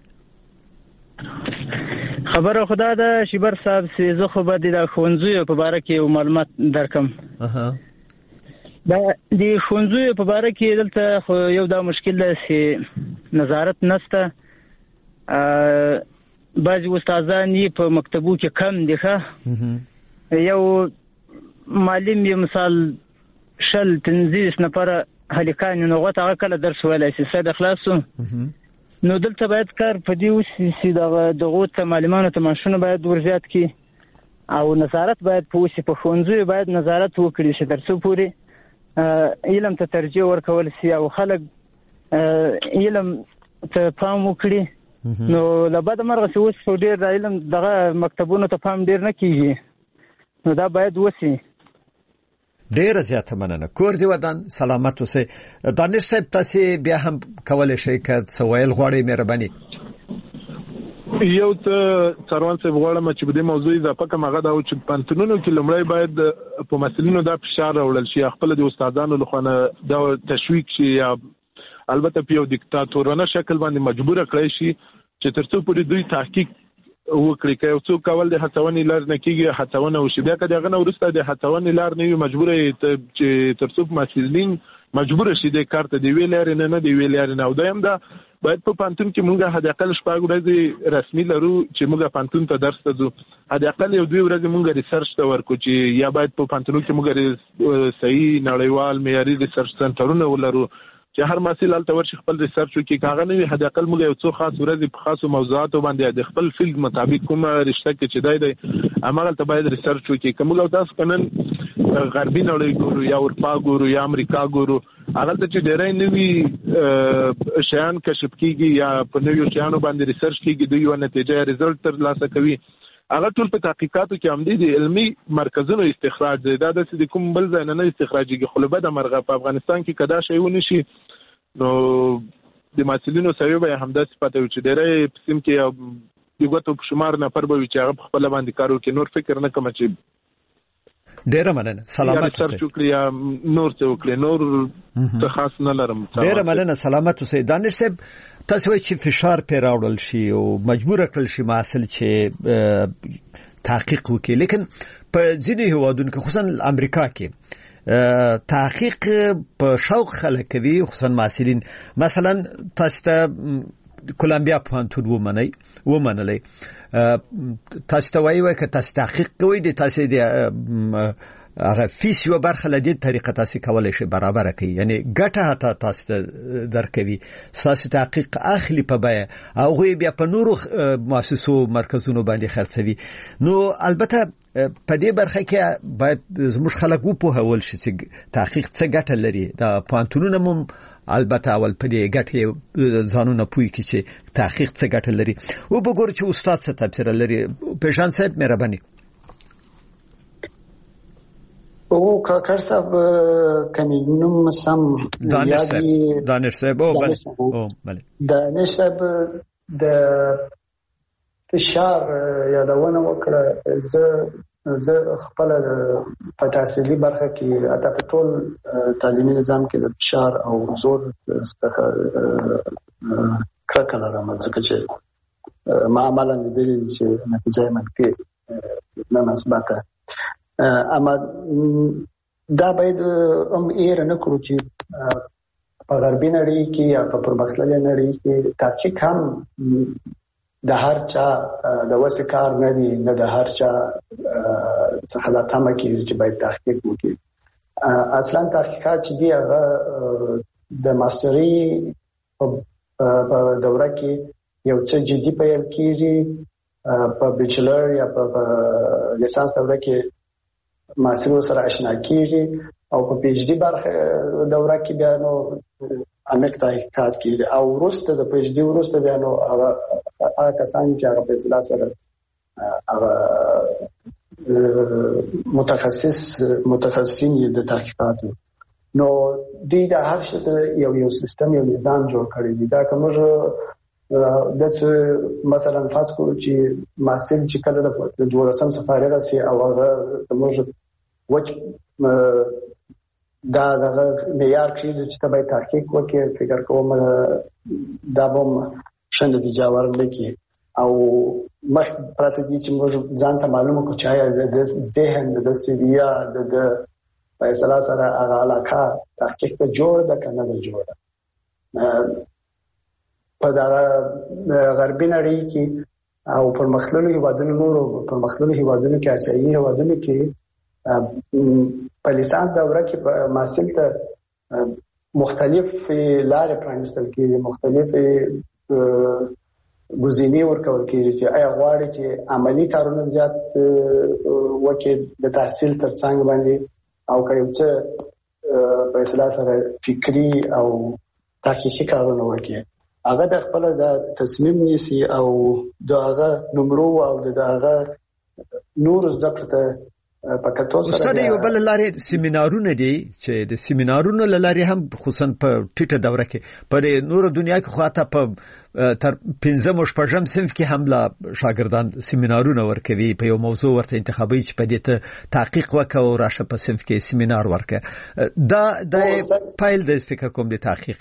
خبره خدا ده شبر صاحب سي زه خو به د خوندزو په اړه کې معلومات درکم. دا د خوندزو په اړه کې دلته خو یو دا مشکل ده چې نظارت نشته. بعضی استادان یې په مکتبو کې کم دي. یو معلم یې مثال شل تنظیف نفر هلیکان نو غوته کله درس ویلای شي ساده خلاصو. نو دلته باید کار په دې وسي چې دغه معلمانو ته ماشونه باید ورزیات کی او نظارت باید په وسي په خوندزو باید نظارت وکړي چې درسو پوری علم ته ترجیح ورکول شي او خلک علم ته پام وکړي. نو لبد مرغه چې اوس په ډیر علم دغه مکتبونو ته پام ډیر نه کیږي. نو دا باید وسی. ډیر زیاته مننه. کور دی ودان سلامت اوسه. دانش صاحب تاسو بیا هم کولای شئ که سوال غواړئ مهرباني. یو ته څروان صاحب غواړم چې په دې موضوع اضافه کوم. هغه دا چې پانتونونو کې لمړی باید په مسلینو دا فشار راوړل شي خپل د استادانو لخوا دا تشویق شي یا البته په یو دیکتاتورانه شکل باندې مجبور کړی شي چې ترڅو پورې دوی تحقیق وکړي. که یو څوک کول د هڅونې لار نه کیږي هڅونه وشي. بیا که دغه نه وروسته د هڅونې لار نه وي مجبور چې ترڅو مسلین مجبور شي د کار ته دی ویلار نه دی ویلار نه. او دایم دا باید په پانتون کې موږ حد اقل شپږ ورځې رسمي لرو چې موږ پانتون ته درس ته ځو. حد اقل یو 2 ورځې موږ ریسرچ ته ورکو چې یا باید په پانتون کې موږ صحیح نړیوال معیاري ریسرچ سنټرونه ولرو چې هر محصل الته ورشي خپل ریسرچ وکړي. کاغه نه وي حد اقل موږ یو څو خاص ورځې په خاصو موضوعاتو باندې د خپل فیلډ مطابق کومه رشته کې چې دی امغه ته باید ریسرچ وکړي. کومه تاسو کنن غربي نړۍ ګورو یا اروپا ګورو یا امریکا ګورو هغه ته چې ډېرای نوي شیان کشف کیږي یا په نویو شیانو باندې ریسرچ کیږي دوی یو نتیجه یا ریزلټ تر لاسه کوي. هغه ټول په تحقیقاتو کې هم دي علمي مرکزونو استخراج دی. دا د کوم بل ځای نه استخراجيږي. خو له بده مرغه په افغانستان کې کدا شی ونی شي نو د مسلینو سوي به همداسې پاتې و چې ډېرې قسم کې یو غوټو شمار نه پر به چې هغه خپل باندې کارو کې نور فکر نه کوم چې ډېر مننه سلامت اوسئ. شکریہ نور څه وکړي نور څه خاص نه لرم. ډېر مننه سلامت اوسئ. دانش صاحب تاسو چې فشار پر راوړل شي او مجبور کړل شي محصل چې تحقیق وکړي. لیکن په ځینې هیوادونو کې خصوصا امریکا کې تحقیق په شوق خلک کوي خصوصا محصلین. مثلا تاسو ته کولمبیا پوهنتون ومنلې تاسو ته وایي که تاسو تحقیق کوئ د تاسو د هغه فیس یو برخه له دې طریقه تاسو کولای شئ برابر کړئ. یعنی ګټه هتا تاسو درکوي. تاسو تحقیق اخلي په بیا او غوي بیا په نورو مؤسسو مرکزونو باندې خرڅوي. نو البته په دې برخه کې باید زموږ خلک وپوهول شي چې تحقیق څه ګټه لري. دا پوهنتونونه هم البته اول په دې ګټه ځانونه پوي کې چې تحقیق څه ګټه لري. او وګورئ چې استاد څه تفسیر لري. پېژان صاحب مهرباني. او کاکر صاحب کمینوم سم دانش صاحب بله دانش صاحب د فشار یادونه وکړه. زه زه خپل په تحصیلي برخه کې اته په ټول تعلیمي نظام کې د فشار او زور څخه کرکه لرم، ځکه چې ما عملاً لیدلي چې نتیجه منفي نه مثبته. اما دا باید هم هېر نه کړو چې په غربي نړۍ کې یا په پرمختللې نړۍ کې تحقیق هم د هر چا د وسې کار نه دی، نه د هر چا څخه دا تمه کېږي چې باید تحقیق وکړي. اصلا تحقیقات چې دي هغه د ماستري په دوره کې یو څه جدي پیل کېږي، په بیچلر یا په لیسانس دوره کې محصل سره آشنا کېږي، او په پی ایچ ډي برخه دوره کې بیا نو عمیق تحقیقات کېږي، او وروسته د پی ایچ ډي وروسته بیا نو هغه کسان چې هغه په اصطلاح سره هغه متخصصین د تحقیقاتو نو دوی د هر څه یو سیستم یو نظام جوړ کړی دی. دا کومه د مثلا فرض کړو چې محصل چې کله د 12م فارغ شي او هغه موږ وچ دا معیار کړی چې باید تحقیق وکړي، فکر کوم دا به شنه دي جوړ لکه او مخ پراته دي چې موږ ځان ته معلومه کو چې د ذهن د سیویا د فیصله سره هغه علاقه تحقیق ته جوړ ده کنه ده جوړه. په دا غربي نړۍ کې او پرمختللو هیوادونو نورو پرمختللو هیوادونو کې اسیایي هیوادونو کې په لیسانس دوره کې محصل ته مختلف لارې پرانیستل کېږي، مختلف ګزینې ورکول کېږي چې آیا غواړي چې عملی کارونه زیات وکړي د تحصیل ترڅنګ باندې، او که یو څه په اصطلاح سره فکري او تحقیقي کارونه وکړي، هغه د خپل د تصمیم نیسي او د هغه نمرو او د هغه نور زده کړه په کتو سره. استاد یو بل لارې سیمینارونه دي چې د سیمینارونو لارې هم خصوصا په ټیټه دوره کې په نور دنیا کې خواته په تر 15 او 16 صنف کې هم لا شاګردان سیمینارونه ورکوي، په یو موضوع ورته انتخابي چې په دې ته تحقیق وکړو او راشه په صنف کې سیمینار ورکړي. دا د فایل د فکر کوم د تحقیق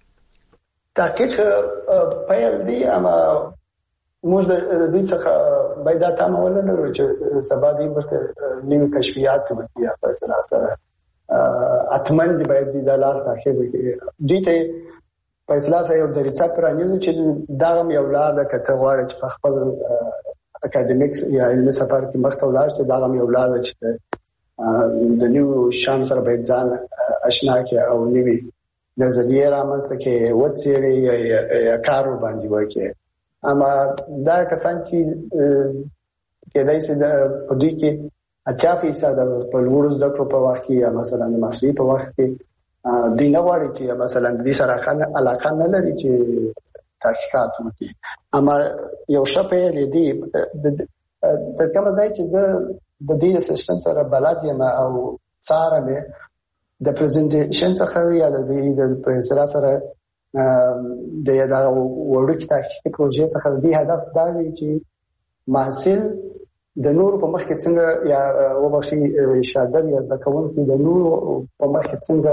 پیل دی، اما موږ د دوی څخه باید دا تمه ولرو چې سبا دې ورته نوي کشفیات وکړي په اصطلاح سره اتمن دی باید د لار تحقیق وکړي. دوی ته په اصطلاح سره یو دریڅه پرانیزو چې دا هم یو لار ده، که ته غواړې چې په خپل اکاډمیکس یا علمي سفر کې مخته ولاړ شې، دا هم یو لار ده چې د نویو شیانو سره باید ځان اشنا کړې او نوي نظریې رامنځته کړې، وڅېړې یا کار ورباندې وکړې. اما دا کسان چې کېدای شي په دوی کې 80% په لوړو زده کړو په وخت کې یا مثلا د ماسترۍ په وخت کې دوی نه غواړي چې مثلا د دې سره علاقه نه لري چې تحقیقات وکړي. اما یو شپه لیدي د کوم ځای چې زه د دې سیستم سره بلد یم او څارم د پریزنټیشن څخه یا د پریزنټیشن سره د یاده وړوکی تحقیقي پروژې څخه د هدف دا دی چې محصل د نور په مخ کې څنګه یا وبخښي شاګرد یا زده کوونکی د نور په مخ کې څنګه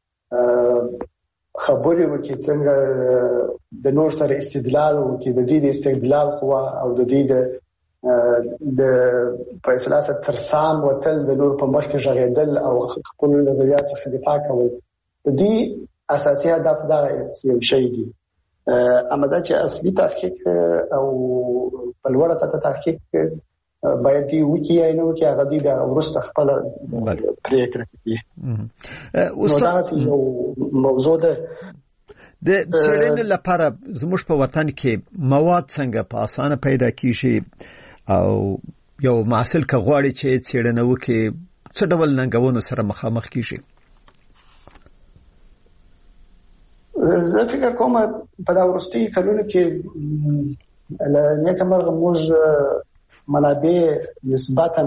خبرې وکړي، څنګه د نور سره استدلال وکړي، د دې د استدلال قوه او د دې د په اصطلاح سره ترسام وتل، د نور په مخ کې غږیدل او خپل نظریات څخه دفاع کول، د دې اساسي هدف دا یو شی دی. اما دا چې اصلي تحقیق او په لوړه سطح تحقیق باید دی وکی یا نه وکی هغه دی د ورسته خپل پریکړه کوي. استاد یو موضوع ده د څېړنې لپاره زموږ په وطن کې مواد څنګه په اسانه پیدا کیږي او یو محصل که غواړي چې څېړنه وکړي څه ډول ننګونو سره مخامخ کیږي؟ زه فکر کوم په دا وروستي کلونو کې نیکمرغ موږ منابع نسبتا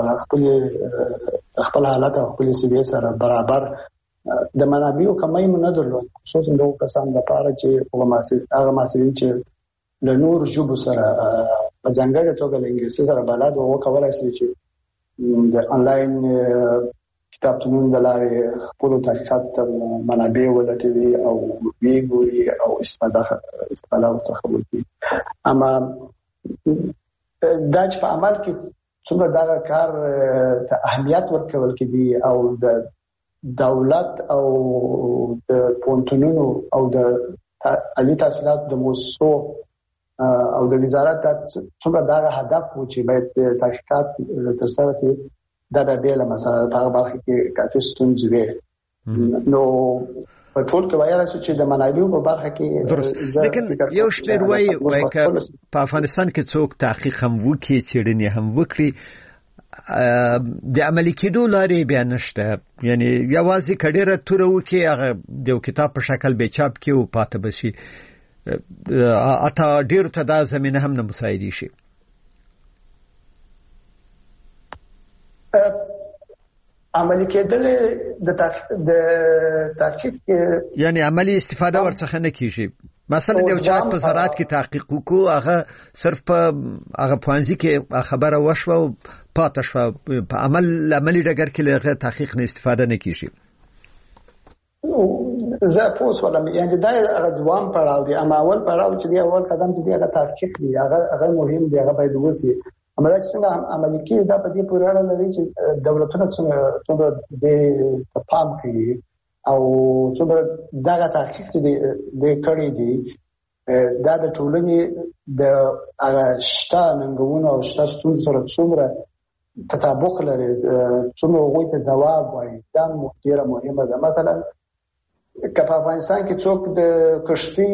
خپل حالت او خپل سیوی سره برابر د منابعو کمی نه درلود، خصوصا د کسانو لپاره چې هغه محصلین چې له نور ژبو سره په ځانګړې توګه له انګلیسي سره بلد وو کولای شي چې د انلاین کتابتونونو د لارې خپل تحقیقات منابع ولټوي او ویګوري او استفاده وکړي. اما دا چې په عمل کې څومره دا کار ته اهمیت ورکول کېږي او د دولت او د پونتونونو او د عالی تحصیلات د موسسو او د وزارت څومره دا هدف و چې باید تحقیقات ترسره شي، دا به بل مسله په هغه برخه کې کافي ستونزې وي. نو په ټول کې وایي چې د منابعو په برخه کې لیکن یو شمېر وایي که په افغانستان کې څوک تحقیق هم وکړي، څېړنې هم وکړي، د عملي کېدو لارې بیا نشته. یعنی یوازې که ډېره توره وکړي هغه د یو کتاب په شکل به چاپ کړي او پاته به شي، حتی ډېرو ته دا زمینه هم نه مساعدې شي. عملی کېدل د تحقیق یعنی عملی استفاده ورڅخه نه کیږي. مثلا یو چا په زراعت کې تحقیق وکړو، هغه صرف په هغه پوهنځي کې خبره وشوه او پاتې شوه، په عملی ډګر کې هغه تحقیق نه استفاده نه کیږي. زه پوس ولم یعنی دا هغه دوام پړاو دی، اما اول پړاو چې دی اول قدم چې دی هغه تحقیق دی، هغه مهم دی، هغه باید وسی. اما دا څنګه عملي کېږي دا په دې پورې اړه لري چې دولتونه څومره د پام کوي او څومره دا تحقیق چې د کړي دي، دا د ټولنې د هغه شته ننګونو او شته ستونزو سره څومره تطابق لري، څومره هغوی ته ځواب وایي. دا ډېره مهمه ده. مثلا که په افغانستان کې څوک د کښتۍ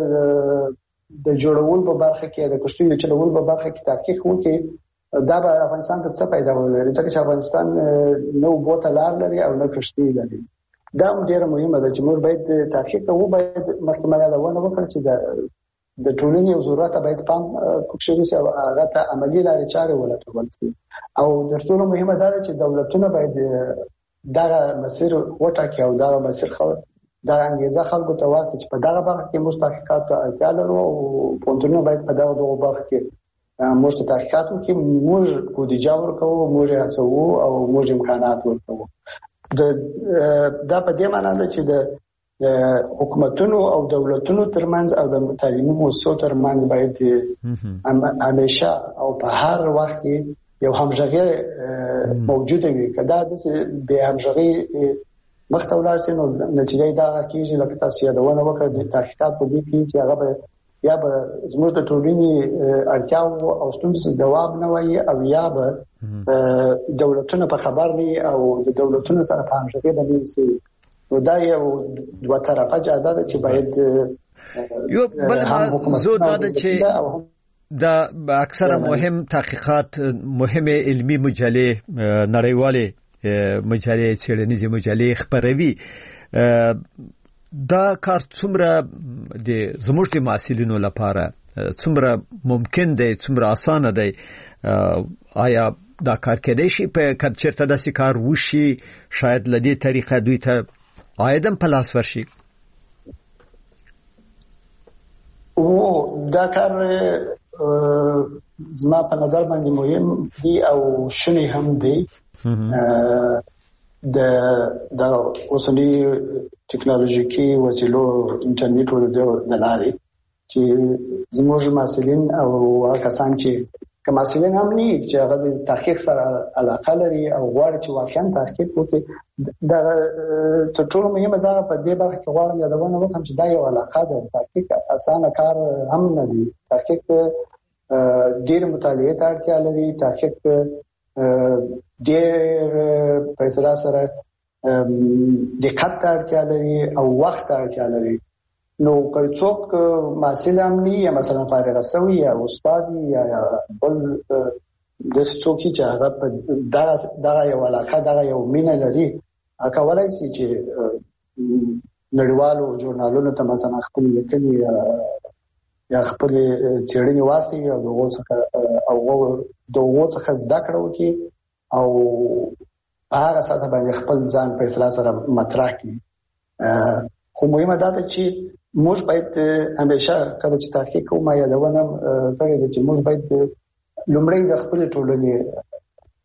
د جوړولو په برخه کې د کښتۍ د چلولو په برخه کې تحقیق وکړي، دا به افغانستان ته څه پیدا ولري، ځکه چې افغانستان نه اوبو ته لار لري او نه کښتۍ لري. دا ډېره مهمه ده چې موږ باید تحقیق کوو، باید مخکې ما یادونه وکړه چې د ټولنې او ضرورت باید پام وکړي شي او هغه ته عملي لارې چارې ولټول شي. او تر ټولو مهمه دا ده چې دولتونه باید دغه مسیر وټاکي او دغه مسیر دا انګیزه خلکو ته ورکړي چې په دغه برخه کې موږ تحقیقات ته اړتیا لرو او پونتونه باید په دغه برخه کې موږ تحقیقات وکړو، موږ بودیجه ورکوو، موږ هڅو او موږ امکانات ورکوو. دا په دې معنی ده چې د حکومتونو او دولتونو ترمنځ او د تعلیمي مؤسسو ترمنځ باید همیشه او په هر وخت کې یو همغږي موجوده وي. که دا د به همغږي مخته ولاړ شي نو نتیجه دا کېږي لکه تاسو یادونه وکړه د تحقیقات په دې کې چې هغه به یا به زموږ د ټولنې اړتیاو او ستونزو ځواب نه وایي او یا به دولتونه په خبر نه او د دولتونو سره په همغږي باندې شي. نو دا یو دوه طرفه جاده ده چې باید یو بل زو دا چې دا اکثره مهم تحقیقات، مهمه علمی مجلې، نړیواله مجلې، څېړنیزې مجلې خبروي. دا کار څومره د زموږ د محصلینو لپاره څومره ممکن دی، څومره اسانه دی؟ آیا دا کار کېدای شي په چېرته داسې کار وشي شاید له دې طریقه دوی ته عاید هم په لاس ورشي؟ دا کار زما په نظر باندې مهم دی او شونی هم دی. د اوسنی ټکنالوژیکي وسیلو انټرنیټ د لارې چې زموږ مسؤلین او کسان چې مسؤلین هم نه چې هغه د تحقیق سره علاقه لري او غواړي چې واقعا تحقیق وکړي، دا تر ټولو مهمه ده. په دې برخه کې غواړم یادونه وکړم چې دا یو علاقه ده. تحقیق اسانه کار هم نه دی. تحقیق ډېر مطالعه ته اړتیا لري. تحقیق ډېر په اصطلاح سره دقت ته اړتیا لري او وخت ته اړتیا لري. نو که څوک محصل هم نه یا مثلا فارغ شوی یا استاد یا بل د څوک چې هغه په دغه یو علاقه دغه یو مینه لري، کولای شي چې نړیوالو ژورنالونو ته مثلا خپل لیکنې یا خپل څېړنې واستوي او دغه څخه زده کړه وکړي او هغه ساته باندې خپل ځان په اصطلاح سره مطرح کړي. خو مهمه ده چې موږ باید همیشه کله چې تحقیق کوو، ما یادونه کړې ده چې موږ باید لومړی د خپل ټولنې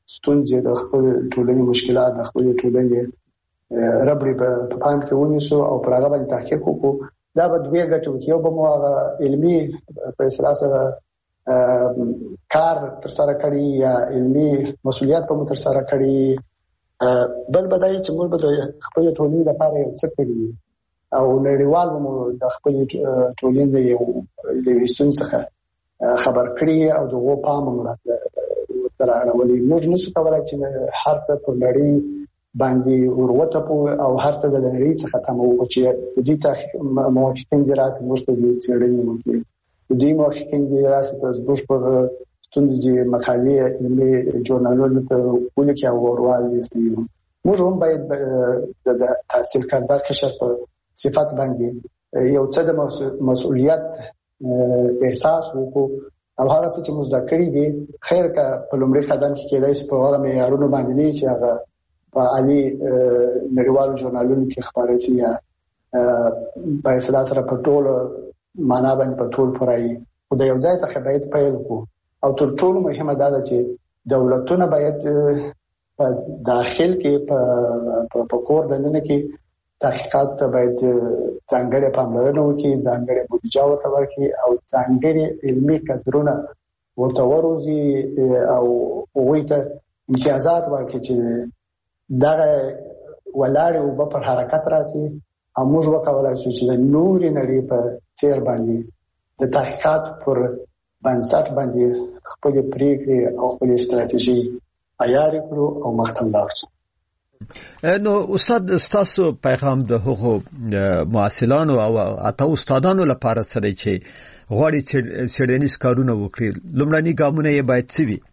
ستونزې د خپل ټولنې مشکلات د خپل ټولنې ربړې په پام کې ونیسو او پر هغه باندې تحقیق وکړو. دا به دوه ګټې وکړي. یو به مو هغه علمي په اصطلاح سره کار تر سره کړي یا علمي مسؤلیت به مو تر سره کړي، بل به دا چې موږ به د خپل ټولنې لپاره یو څه کړي او نړیوال به مو د خپل ټولنې د یو ستونزې څخه خبر کړي او دغه پام مو تر اړولې. موږ نشو کولای چې هر څه په نړۍ باندې وروته او هر څه د نړۍ څخه تمو چې دې ته موافقین دي راځي موږ ته دې څېړنې وکړي. دې موافقین دي راځي په زبوش پر ستونزې مقالې علمي ژورنالونو ته ولیکي او ورواړي. موږ هم باید د تحصیل کارده قشر په صفات باندې یو څه د مسؤلیت احساس وکړو او هغه څه چې موږ دا کړی دي خیر کا په لومړي قدم کې کېدای شي په هغه معیارونو باندې نه چې هغه په عالي نړیوالو ژورنالونو کې خبرې شي یا په اصطلاح سره په ټول معنا باندې په ټول پرای او د یو ځای څخه باید پیل وکړو. او تر ټولو مهمه دا ده چې دولتونه باید په داخل کې په کور دننه کې تحقیقات ته باید ځانګړې پاملرنه وکړي، ځانګړې بودیجه ورته ورکړي او ځانګړې علمي کادرونه ورته وروزي او هغوی ته امتیازات ورکړي چې دغه ولاړې اوبه پر حرکت راسي او موږ وکولای شو چې د نورې نړۍ په څیر باندې د تحقیقات پر بنسټ باندې خپلې پریکړې او خپلې ستراتیژي عیارې کړو او مخته لاړ شو. نو استاد ستاسو پیغام د هغو معاصلانو او اته استادانو لپاره سره چې غواړي څېړنیز کارونه وکړي لومړني ګامونه یې باید څه وي؟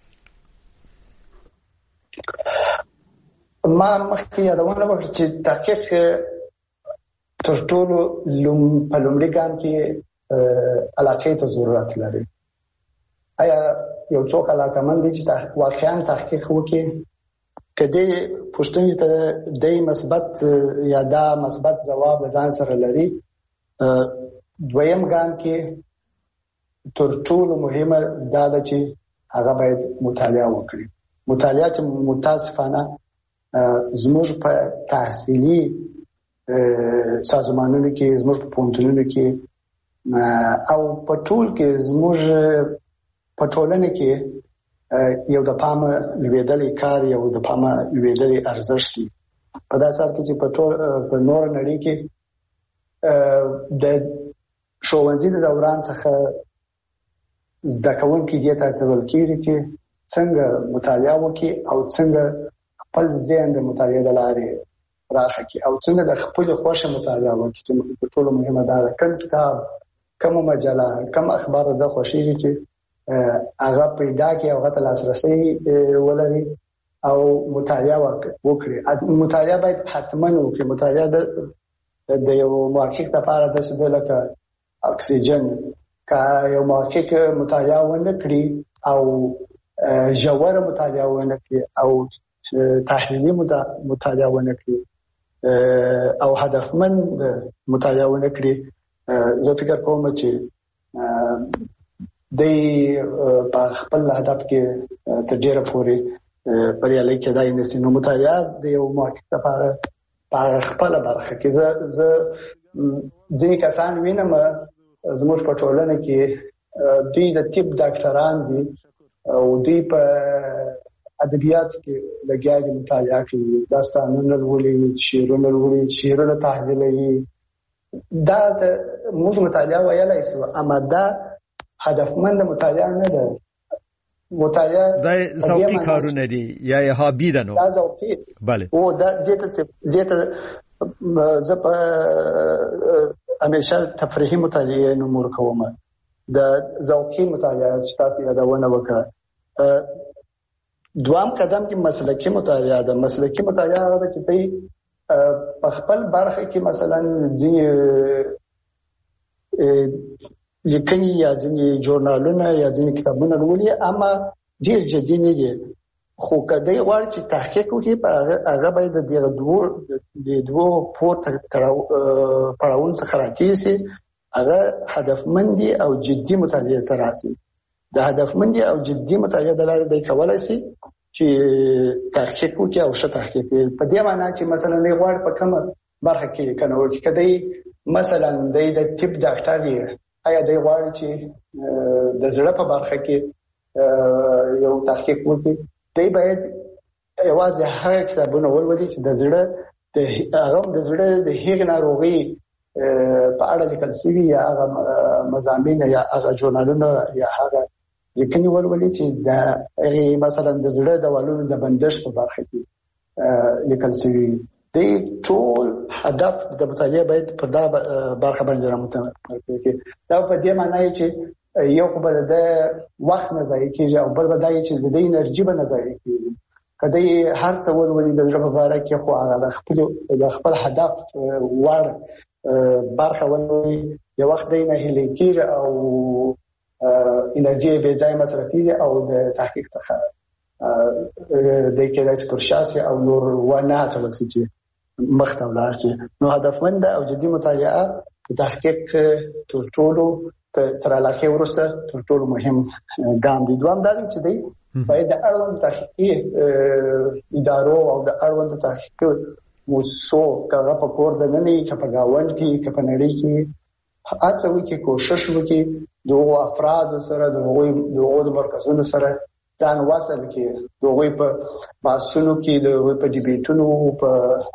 ما مخکې یادونه وکړه چې تحقیق تر ټولو په لومړي ګام کې علاقې ته ضرورت لري. آیا یو څوک علاقمند دی چې واقعا تحقیق وکړي؟ کدی پوښتنې ته د مثبت یا دا مثبت جواب ځان سره لري. دویم ګام کې تر ټولو مهمه دا ده چې هغه باید مطالعه وکړي. مطالعه چې متاسفانه زموږ په تحصیلي سازمانونو کې زموږ په پوهنتونونو کې او په ټول کې زموږ په ټولنه کې یو د پامه لویدلې کار یو د پامه لویدلې ارزښت دی. په داسې حال کې چې په ټول په نور نړۍ کې د ښوونځي د دوران څخه زده کوونکي دې ته هڅول کېږي چې څنګه مطالعه وکړي او څنګه خپل ذهن د مطالعې له لارې راخه کړي او څنګه د خپل خوښه مطالعه وکړي چې په ټولو مهمه ده کوم کتاب کوم مجله کوم اخبار د خوښیږي چې هغه پیدا کړي او هغه ته لاسرسي ولري او مطالعه وکړي. مطالعه باید حتما وکړي. مطالعه د یو محقق لپاره د څه لکه اکسیجن که یو محقق مطالعه ونه کړي او ژوره مطالعه ونه کړي او تحلیلي مطالعه ونه کړي او هدفمند مطالعه ونه کړي زه فکر کوم چې د خپل هدف کې تر ډیره پورې بریالي کېدای نشي. نو مطالعه د یو محقق لپاره په خپل برخه کې زه ځینې کسان وینم زموږ په ټولنه کې دوی د طب ډاکټران دي او دوی په ادبیات کې لګیا دي مطالعه کوي داستانونه لولي شعرونه لولي شعرونه تحلیلوي. دا موږ مطالعه ویلای شو اما دا هدفمند مطالعه نه ده. مطالعه دا ذوقي کارونه دي یا هابي ده. نو دا ذوقي bale او دا دته زه په همیشه تفریحي مطالعه نمور کوم. د ذوقي مطالعه چې تاسو یادونه وکړه. دوام قدم کې مسلکي مطالعه ده. مسلکي مطالعه ده چې په خپل برخه کې مثلا ځینې لیکنې یا ځینې ژورنالونه یا ځینې کتابونه لولي اما ډېر جدي نه دي. خو کله غواړي چې تحقیق وکړي هغه باید د دوه پورته پړاوونو څخه راتېسي. هغه هدفمندي او جدي مطالعه ته راسي. د هدفمندي او جدي مطالعه د لارې دی کولای شي چې تحقیق وکړي او ښه تحقیق وکړي. په دې معنی چې مثلا نه غواړي په کومه برخه کې کنه ورکړي کدی مثلا د طب ډاکټر دی آیا دی غواړي چې د زړه په برخه کې یو تحقیق وکړي دی باید یوازې هغه کتابونه ولولي چې د زړه د هغې ناروغي په اړه لیکل شوي یا هغه مضامین یا هغه ژورنالونه یا هغه لیکنې ولولي چې د هغې مثلا د زړه د والونو د بندښت په برخه کې لیکل شوي. د ټول هدف د مطالعې باید په دا برخه باندې رامتمرکز کړي. دا په دې معنی چې یو خو به د وخت نه ضایع کېږي او بل به دا چې د انرژي به نه ضایع کېږي. کله هر څه ولولي د زړه په اړه کې خو هغه د خپل هدف وړ برخه ولولي یو وخت دی نه هلي کېږي او انرژي به ځای مصرفيږي او د تحقیق څخه د کېدای پر شاسي او نور ونه تلل شي مخته ولاړ شي. نو هدفمند او جدي مطالعه د تحقیق تر ټولو تر علاقه ورسته تر ټولو مهم ګام دی. دوام دا چې دی باید د اړوند تحقیقي ادارو او د اړوند تحقیقي مؤسسو کغه په کور د نني چې په گاوند کې چې په نړۍ کې هڅه وکړي کوشش وکړي د افراد سره د مرکزونو سره ځان وصل کړي دوی په بحثونو کې دوی په ډیبیټونو په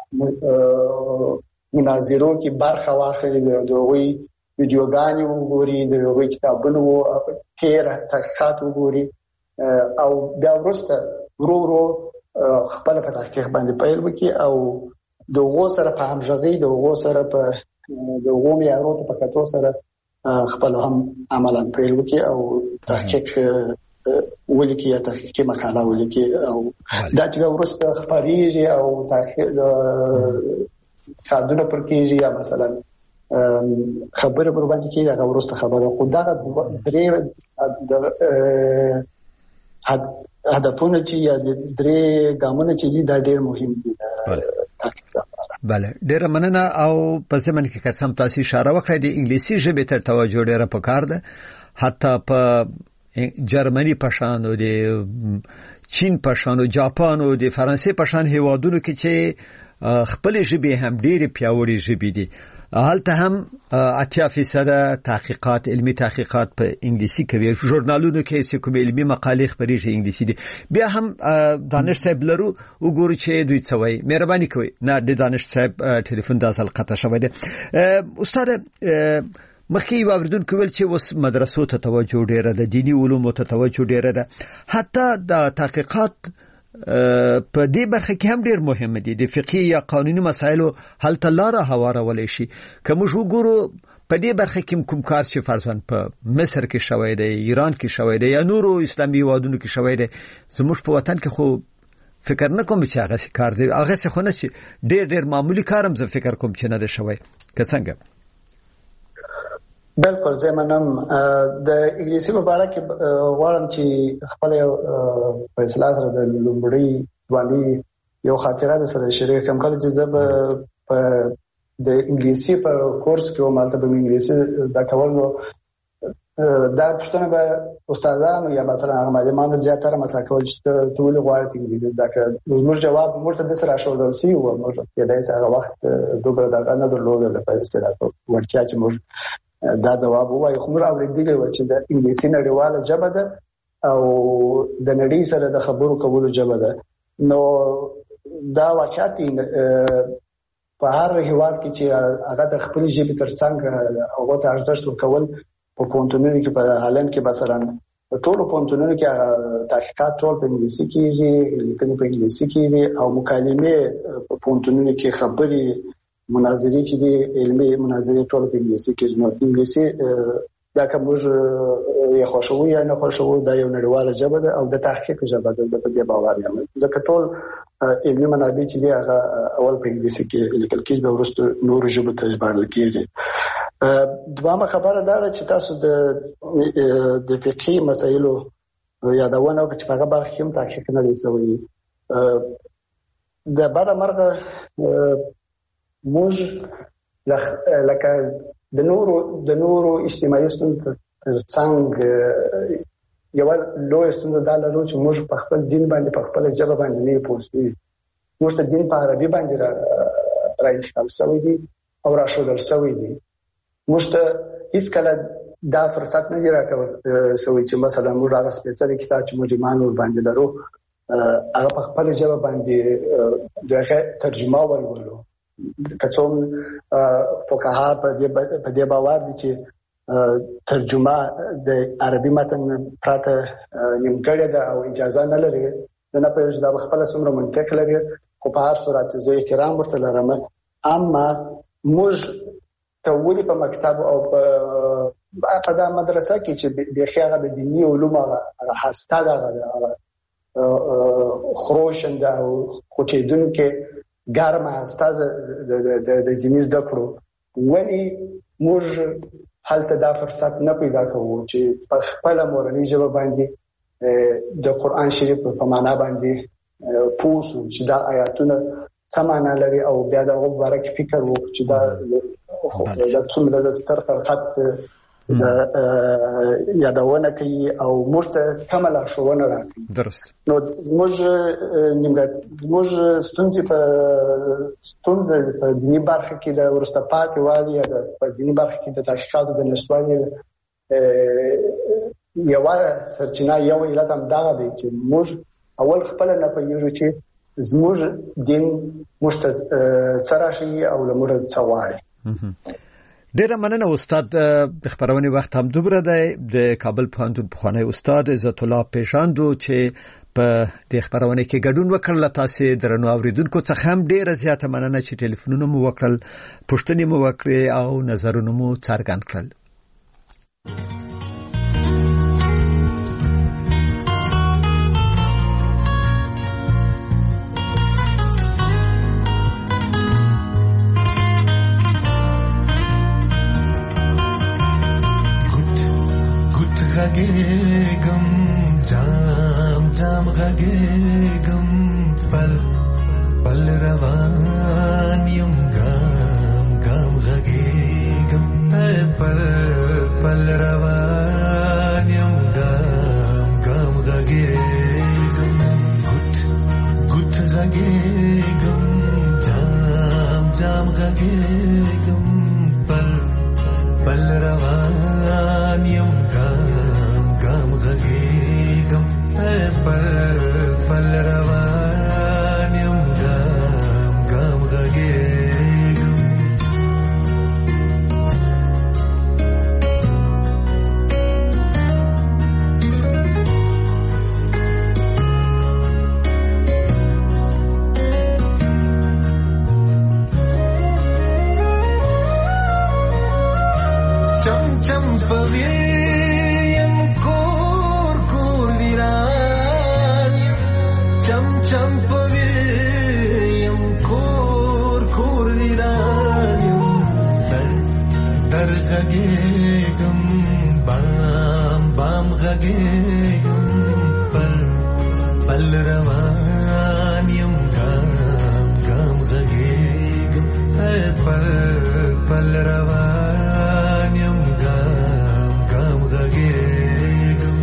مناظرو کې برخه واخلي دوی ویډیوګانې وګوري دوی کتابونه تیر تحقیقات وګوري او بیا وروسته ورو خپل په تحقیق باندې پیل وکړي او دغه سره په همغږي دغه سره په دغه معیارو په کتو سره خپل هم عملاً پیل وکړي او تحقیق ولیکي یا تحقیقي مقاله ولیکي او دا چې وروسته خبريږي او تحقیق کادونه پر کېږي یا مثلا خبره پر باندې کېږي هغه وروسته خبره خو دا درې هدفونه چې یا درې ګامونه چې دا ډېر مهم دي. بله ډیره مننه. او په ځمن کې قسم تاسو اشاره وکړه د انګلیسي ژبې تر توجه ډیره پکار ده. حتی په جرمني پشان او د چین پشان او جاپان او د فرانسې پشان هیوادونو کې چې خپل ژبې هم ډېری پیاوړې ژبې دي هلته هم 80% تحقیقات علمی تحقیقات په انګلیسي کوي. ژورنالونو کې چې کوم علمی مقالې خبريږي انګلیسي دي. بیا هم دانش صاحب لرو وګورئ چې دوی څه وایي. مهرباني کوئ. نه د دانش صاحب ټلیفون د اصل قطع شوی دی. استاد مخکې واردون کول چې وس مدرسو ته توجه ډیره ده دینی علومو ته توجه ډیره ده حتی د تحقیقات په دې برخه کې هم ډیر مهم دي. د فقهي یا قانوني مسایلو حل تلاره هوارول شي. کوم وګورو په دې برخه کې کوم کار چې فرضاً په مصر کې شوی دی ایران کې شوی دی یا نورو اسلامي هیوادونو کې شوی دی زموږ په وطن کې خو فکر نه کوم چې هغه کار دی هغه څه خو نه چې ډیر معمولی کارم زه فکر کوم چې نه دی شوی که څنګه. بالکل زه منم د انګلیسي مبارک غواړم چې خپل فیصله سره د لومړی ځواني یو خاطره سره شریک کوم. کله چې زه په د انګلیسي په کورس کې ومالته به انګلیسي دا کول نو دا پښتنه به استادانو یا مثلا هغه معلمانو زیاتره مطرح کول چې ټول غواړي انګلیسي زده کړي. موږ جواب موږ ته د سره شوړل شي او موږ کې دای هغه وخت دوبره دا نه درلودل په استراحت ورچا چې موږ دا جواب وایي خو موږ اوریدلی و چې د انګلیسي نړیواله ژبه ده او د نړۍ سره د خبرو کولو ژبه ده. نو دا واقعیت په هر هیواد کې چې هغه د خپل ژبې ترڅنګ هغه ته ارزښت ورکول په پونتونونو کې په هالند کې مثلا ټول پونتونونو کې تحقیقات ټول په انګلیسي کېږي لیکنې په انګلیسي کېږي او مکالمې په پونتونونو کې خبري مناظرې چې دي علمي مناظرې ټول په انګلیسي کې. نو انګلیسي دا کوم یو خوشوي یا نه خوشوي دا یو نړیواله ژبه ده او د تحقیق ژبه ده. زه په دې باور یم ځکه ټول علمي منابع چې دي هغه اول په انګلیسي کې لیکل کېږي او وروسته نور ژبو ته ژباړل کېږي. دوامه خبره دا ده چې تاسو د فقهي مسایلو یادونه وکړئ چې په هغه برخه کې هم تحقیق نه دی شوی. د بعد مرغه موږ لکه د نورو اجتماعي ستونزو ترڅنګ یو لوی ستونزه دا لرو چې موږ په خپل دین باندې په خپل ژبه باندې نه پوهیږو. موږ ته دین په عربي باندې راځي شوی دی او راشودل شوی دی. موږ ته هیڅ کله دا فرصت نه دی راکوي چې مثلا موږ هغه سپیڅلی کتاب چې موږ ایمان ور باندې لرو هغه په خپل ژبه باندې دغه ترجمه ولولو. کڅوم فقها په دې باور دي چې ترجمه د عربي متن پراته نیمګړې ده او اجازه نه لري. نه په یوه د خپل څومره منطق لري، خو په هر صورت زه احترام ورته لرم. اما موږ ته ولې په مکتب او په دا مدرسه کې چې بيخي هغه د دیني علومو هغه هسته ده خروشنده او خوټېدونکې ګرمه هسته د دیني زده کړو، ولې موږ هلته دا فرصت نه پیدا کوو چې په خپله مورنۍ ژبه باندې د قرآن شریف په معنا باندې پوه شو چې دا آیاتونه څه معنا لري او بیا د هغو باره کې فکر وکړو چې دا څومره د ستر خلقت یادونه کوي او موږ ته کومه لارښوونه راکوي. درست. نو زموږ ستونزې په دیني برخه کې د وروسته پاتې والي یا په دیني برخه کې د تحقیقاتو د نشتوالي یوه سرچینه یو علت همدغه دی چې موږ اول خپله نه پوهېږو چې زموږ دین موږ ته څه راښیي او له موږ څه غواړي. ډیره مننه استاد. د خبرونې وخت هم دومره دی. د کابل پوهنتون پخوانی استاد عزت الله پیژاندو چې په د خبرونه کې ګډون وکړل. تاسو درنو اوریدونکو څخه هم ډیره زیاته مننه چې ټلیفونونه مو وکړل، پوښتنې مو وکړې او نظرونه مو څرګند کړل. غږېږم جام جام غږېږم پل پل روان یم ګام ګام غږېږم پل پل روان یم ګام ګام غږېږم ګوت ګوت غږېږم جام جام غږېږم پل پل روان یم ګام غږېږم پل پل روان یم ګام ګام غږېږم. چم چم پوي غږېږم بام بام غږېږم پل پل روان یم ګام ګام غږېږم پل پل روان یم ګام ګام غږېږم.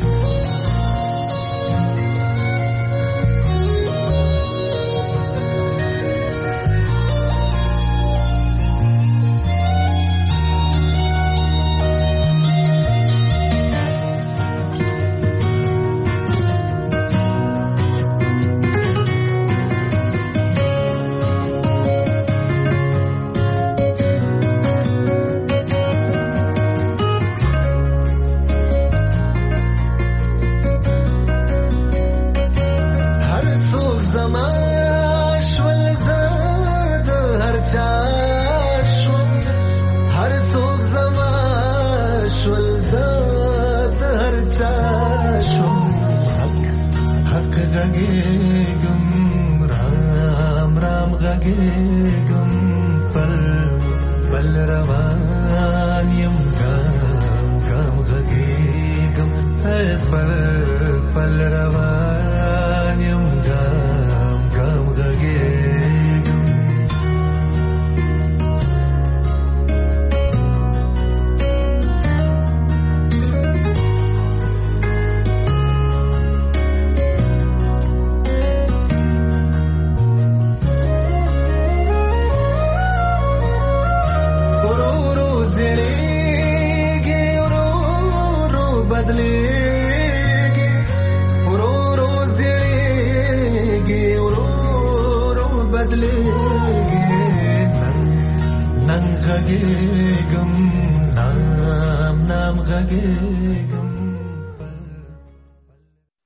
غږېږم پل پل روان یم ګام ګام غږېږم پل پل روان یم ګام ګام غږېږم. بدلي نن غږېږم نام غږېږم